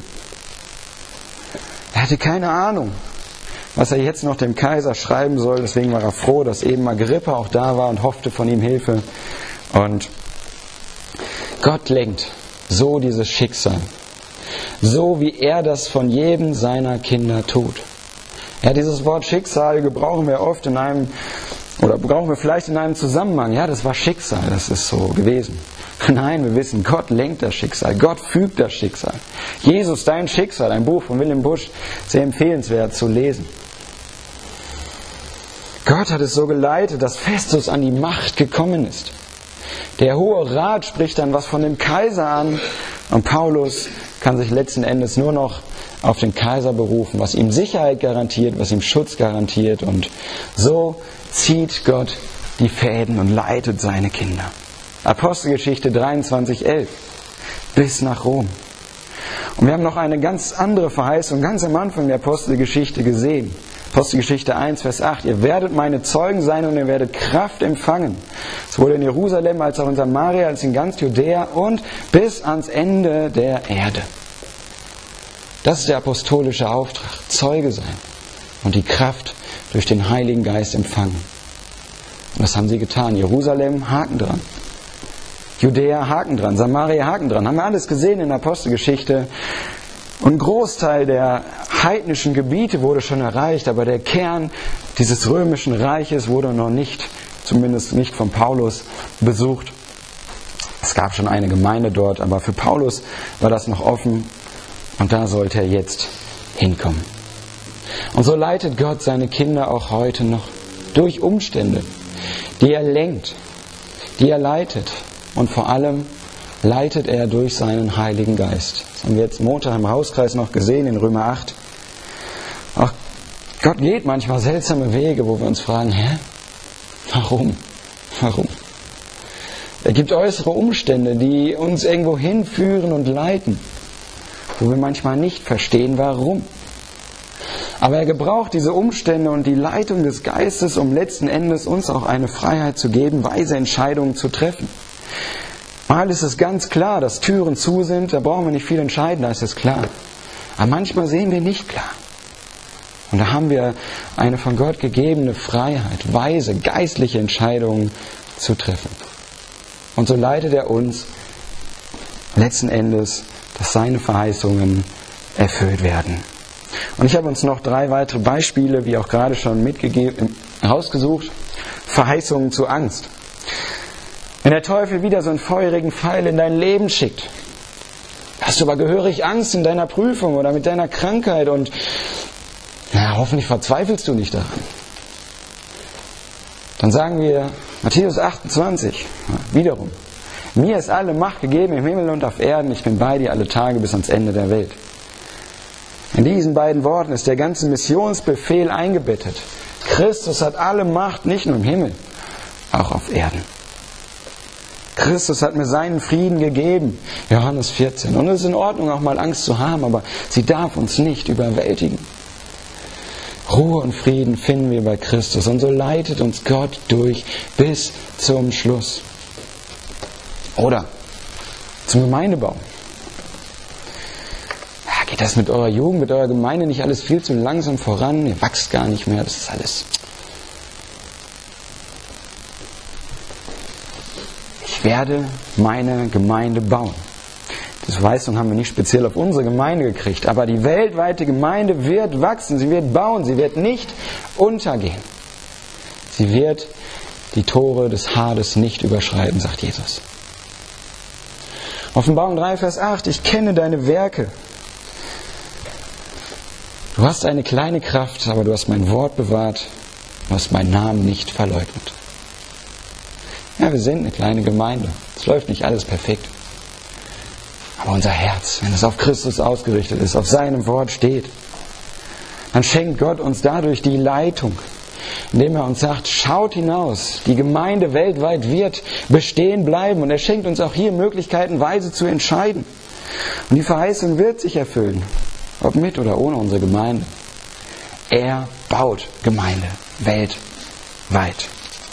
Er hatte keine Ahnung, was er jetzt noch dem Kaiser schreiben soll. Deswegen war er froh, dass eben Agrippa auch da war und hoffte von ihm Hilfe. Und Gott lenkt so dieses Schicksal. So wie er das von jedem seiner Kinder tut. Ja, dieses Wort Schicksal gebrauchen wir oft brauchen wir vielleicht in einem Zusammenhang. Ja, das war Schicksal, das ist so gewesen. Nein, wir wissen, Gott lenkt das Schicksal, Gott fügt das Schicksal. Jesus, dein Schicksal, ein Buch von Wilhelm Busch, sehr empfehlenswert zu lesen. Gott hat es so geleitet, dass Festus an die Macht gekommen ist. Der Hohe Rat spricht dann was von dem Kaiser an und Paulus kann sich letzten Endes nur noch auf den Kaiser berufen, was ihm Sicherheit garantiert, was ihm Schutz garantiert, und so zieht Gott die Fäden und leitet seine Kinder. Apostelgeschichte 23,11 bis nach Rom. Und wir haben noch eine ganz andere Verheißung ganz am Anfang der Apostelgeschichte gesehen. Apostelgeschichte 1, Vers 8. Ihr werdet meine Zeugen sein und ihr werdet Kraft empfangen. Sowohl in Jerusalem als auch in Samaria, als in ganz Judäa und bis ans Ende der Erde. Das ist der apostolische Auftrag. Zeuge sein und die Kraft durch den Heiligen Geist empfangen. Und das haben sie getan. Jerusalem, Haken dran. Judäa, Haken dran. Samaria, Haken dran. Haben wir alles gesehen in der Apostelgeschichte. Und ein Großteil der heidnischen Gebiete wurde schon erreicht, aber der Kern dieses römischen Reiches wurde noch nicht, zumindest nicht von Paulus, besucht. Es gab schon eine Gemeinde dort, aber für Paulus war das noch offen und da sollte er jetzt hinkommen. Und so leitet Gott seine Kinder auch heute noch durch Umstände, die er lenkt, die er leitet, und vor allem leitet er durch seinen Heiligen Geist. Das haben wir jetzt Montag im Hauskreis noch gesehen in Römer 8. Auch Gott geht manchmal seltsame Wege, wo wir uns fragen, warum? Er gibt äußere Umstände, die uns irgendwo hinführen und leiten, wo wir manchmal nicht verstehen, warum. Aber er gebraucht diese Umstände und die Leitung des Geistes, um letzten Endes uns auch eine Freiheit zu geben, weise Entscheidungen zu treffen. Mal ist es ganz klar, dass Türen zu sind, da brauchen wir nicht viel entscheiden, da ist es klar. Aber manchmal sehen wir nicht klar. Und da haben wir eine von Gott gegebene Freiheit, weise, geistliche Entscheidungen zu treffen. Und so leitet er uns letzten Endes, dass seine Verheißungen erfüllt werden. Und ich habe uns noch 3 weitere Beispiele, wie auch gerade schon herausgesucht. Verheißungen zu Angst. Wenn der Teufel wieder so einen feurigen Pfeil in dein Leben schickt, hast du aber gehörig Angst in deiner Prüfung oder mit deiner Krankheit und hoffentlich verzweifelst du nicht daran. Dann sagen wir, Matthäus 28, wiederum, mir ist alle Macht gegeben im Himmel und auf Erden, ich bin bei dir alle Tage bis ans Ende der Welt. In diesen beiden Worten ist der ganze Missionsbefehl eingebettet. Christus hat alle Macht, nicht nur im Himmel, auch auf Erden. Christus hat mir seinen Frieden gegeben, Johannes 14. Und es ist in Ordnung, auch mal Angst zu haben, aber sie darf uns nicht überwältigen. Ruhe und Frieden finden wir bei Christus und so leitet uns Gott durch bis zum Schluss. Oder zum Gemeindebau. Geht das mit eurer Jugend, mit eurer Gemeinde nicht alles viel zu langsam voran? Ihr wächst gar nicht mehr, das ist alles. Ich werde meine Gemeinde bauen. Diese Verheißung haben wir nicht speziell auf unsere Gemeinde gekriegt, aber die weltweite Gemeinde wird wachsen, sie wird bauen, sie wird nicht untergehen. Sie wird die Tore des Hades nicht überschreiten, sagt Jesus. Offenbarung 3, Vers 8, ich kenne deine Werke. Du hast eine kleine Kraft, aber du hast mein Wort bewahrt, du hast meinen Namen nicht verleugnet. Ja, wir sind eine kleine Gemeinde. Es läuft nicht alles perfekt. Aber unser Herz, wenn es auf Christus ausgerichtet ist, auf seinem Wort steht, dann schenkt Gott uns dadurch die Leitung, indem er uns sagt, schaut hinaus, die Gemeinde weltweit wird bestehen bleiben und er schenkt uns auch hier Möglichkeiten, weise zu entscheiden. Und die Verheißung wird sich erfüllen, ob mit oder ohne unsere Gemeinde. Er baut Gemeinde weltweit.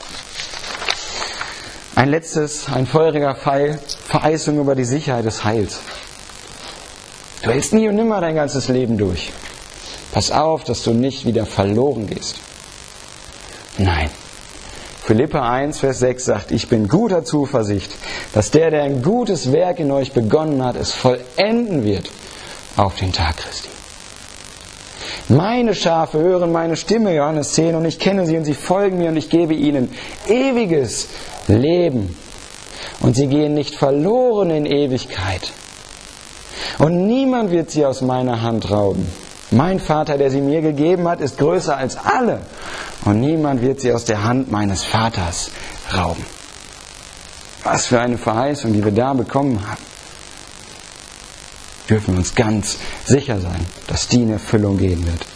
Ein letztes, ein feuriger Pfeil, Verheißung über die Sicherheit des Heils. Du hältst nie und nimmer dein ganzes Leben durch. Pass auf, dass du nicht wieder verloren gehst. Nein. Philipper 1, Vers 6 sagt, ich bin guter Zuversicht, dass der ein gutes Werk in euch begonnen hat, es vollenden wird auf den Tag Christi. Meine Schafe hören meine Stimme, Johannes 10, und ich kenne sie und sie folgen mir und ich gebe ihnen ewiges Leben. Und sie gehen nicht verloren in Ewigkeit. Und niemand wird sie aus meiner Hand rauben. Mein Vater, der sie mir gegeben hat, ist größer als alle. Und niemand wird sie aus der Hand meines Vaters rauben. Was für eine Verheißung, die wir da bekommen haben. Dürfen wir uns ganz sicher sein, dass die in Erfüllung gehen wird.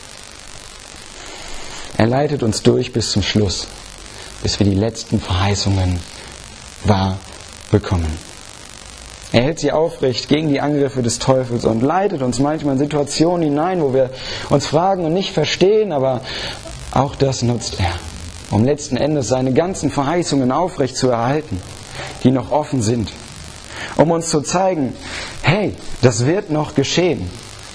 Er leitet uns durch bis zum Schluss, bis wir die letzten Verheißungen wahr bekommen. Er hält sie aufrecht gegen die Angriffe des Teufels und leitet uns manchmal in Situationen hinein, wo wir uns fragen und nicht verstehen, aber auch das nutzt er, um letzten Endes seine ganzen Verheißungen aufrecht zu erhalten, die noch offen sind. Um uns zu zeigen, hey, das wird noch geschehen.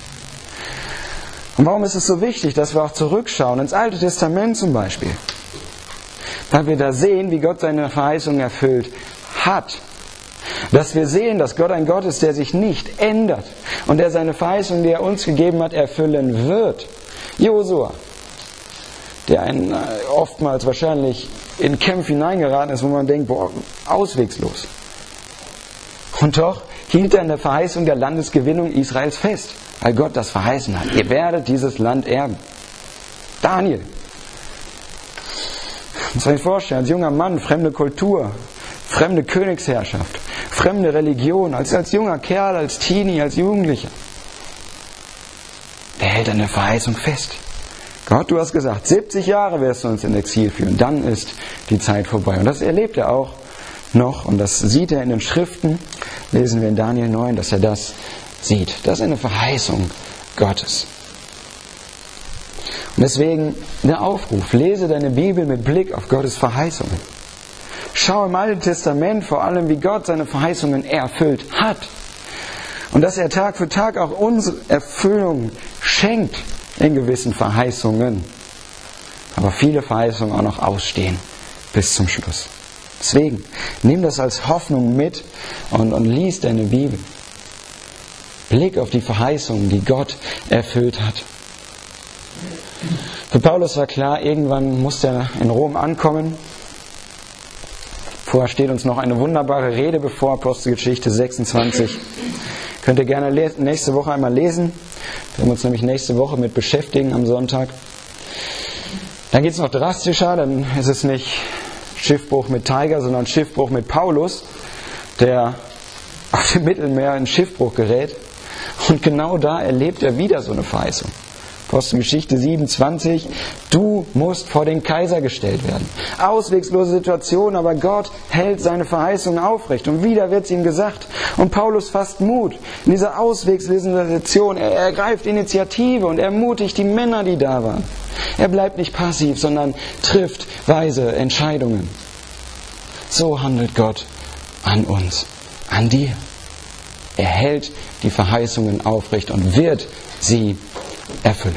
Und warum ist es so wichtig, dass wir auch zurückschauen, ins Alte Testament zum Beispiel? Weil wir da sehen, wie Gott seine Verheißungen erfüllt hat. Dass wir sehen, dass Gott ein Gott ist, der sich nicht ändert und der seine Verheißungen, die er uns gegeben hat, erfüllen wird. Josua, der oftmals wahrscheinlich in Kämpfe hineingeraten ist, wo man denkt, boah, auswegslos. Und doch hielt er an der Verheißung der Landesgewinnung Israels fest, weil Gott das verheißen hat. Ihr werdet dieses Land erben. Daniel. Muss man sich vorstellen, als junger Mann, fremde Kultur, fremde Königsherrschaft, fremde Religion, als junger Kerl, als Teenie, als Jugendlicher. Der hält an der Verheißung fest. Gott, du hast gesagt, 70 Jahre wirst du uns in Exil führen, dann ist die Zeit vorbei. Und das erlebt er auch noch, und das sieht er in den Schriften, lesen wir in Daniel 9, dass er das sieht. Das ist eine Verheißung Gottes. Und deswegen der Aufruf, lese deine Bibel mit Blick auf Gottes Verheißungen. Schau im Alten Testament vor allem, wie Gott seine Verheißungen erfüllt hat. Und dass er Tag für Tag auch unsere Erfüllung schenkt in gewissen Verheißungen. Aber viele Verheißungen auch noch ausstehen bis zum Schluss. Deswegen, nimm das als Hoffnung mit und lies deine Bibel. Blick auf die Verheißungen, die Gott erfüllt hat. Für Paulus war klar, irgendwann muss er in Rom ankommen. Vorher steht uns noch eine wunderbare Rede bevor, Apostelgeschichte 26. Könnt ihr gerne nächste Woche einmal lesen. Wir werden uns nämlich nächste Woche mit beschäftigen am Sonntag. Dann geht es noch drastischer, dann ist es nicht Schiffbruch mit Tiger, sondern Schiffbruch mit Paulus, der auf dem Mittelmeer in Schiffbruch gerät. Und genau da erlebt er wieder so eine Verheißung. Apostelgeschichte 27, du musst vor den Kaiser gestellt werden. Auswegslose Situation, aber Gott hält seine Verheißung aufrecht. Und wieder wird es ihm gesagt. Und Paulus fasst Mut in dieser ausweglosen Situation. Er ergreift Initiative und ermutigt die Männer, die da waren. Er bleibt nicht passiv, sondern trifft weise Entscheidungen. So handelt Gott an uns, an dir. Er hält die Verheißungen aufrecht und wird sie erfüllen.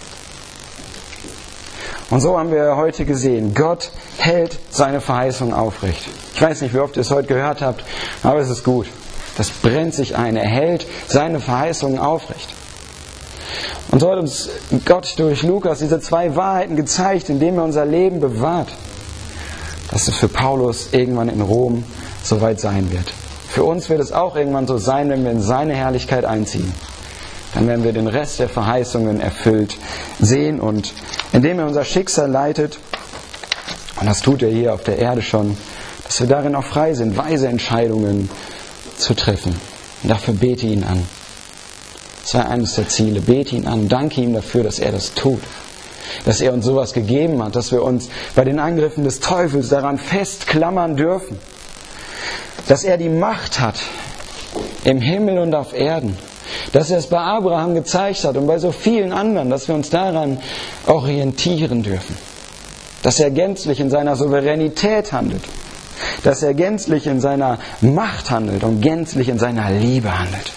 Und so haben wir heute gesehen, Gott hält seine Verheißung aufrecht. Ich weiß nicht, wie oft ihr es heute gehört habt, aber es ist gut. Das brennt sich ein. Er hält seine Verheißungen aufrecht. Und so hat uns Gott durch Lukas diese zwei Wahrheiten gezeigt, indem er unser Leben bewahrt, dass es für Paulus irgendwann in Rom soweit sein wird. Für uns wird es auch irgendwann so sein, wenn wir in seine Herrlichkeit einziehen. Dann werden wir den Rest der Verheißungen erfüllt sehen und indem er unser Schicksal leitet, und das tut er hier auf der Erde schon, dass wir darin auch frei sind, weise Entscheidungen zu treffen. Und dafür bete ihn an. Das war eines der Ziele. Bete ihn an, danke ihm dafür, dass er das tut. Dass er uns sowas gegeben hat, dass wir uns bei den Angriffen des Teufels daran festklammern dürfen. Dass er die Macht hat im Himmel und auf Erden. Dass er es bei Abraham gezeigt hat und bei so vielen anderen, dass wir uns daran orientieren dürfen. Dass er gänzlich in seiner Souveränität handelt. Dass er gänzlich in seiner Macht handelt und gänzlich in seiner Liebe handelt.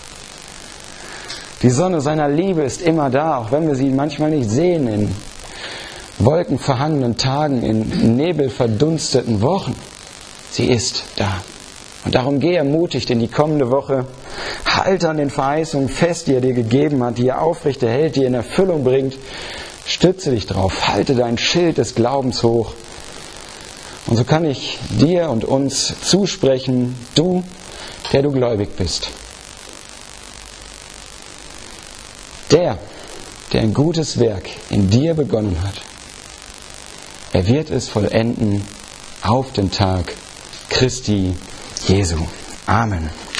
Die Sonne seiner Liebe ist immer da, auch wenn wir sie manchmal nicht sehen, in wolkenverhangenen Tagen, in nebelverdunsteten Wochen. Sie ist da. Und darum geh ermutigt in die kommende Woche. Halte an den Verheißungen fest, die er dir gegeben hat, die er aufrecht erhält, die er in Erfüllung bringt. Stütze dich drauf, halte dein Schild des Glaubens hoch. Und so kann ich dir und uns zusprechen, du, der du gläubig bist. Der ein gutes Werk in dir begonnen hat, er wird es vollenden auf den Tag Christi Jesu. Amen.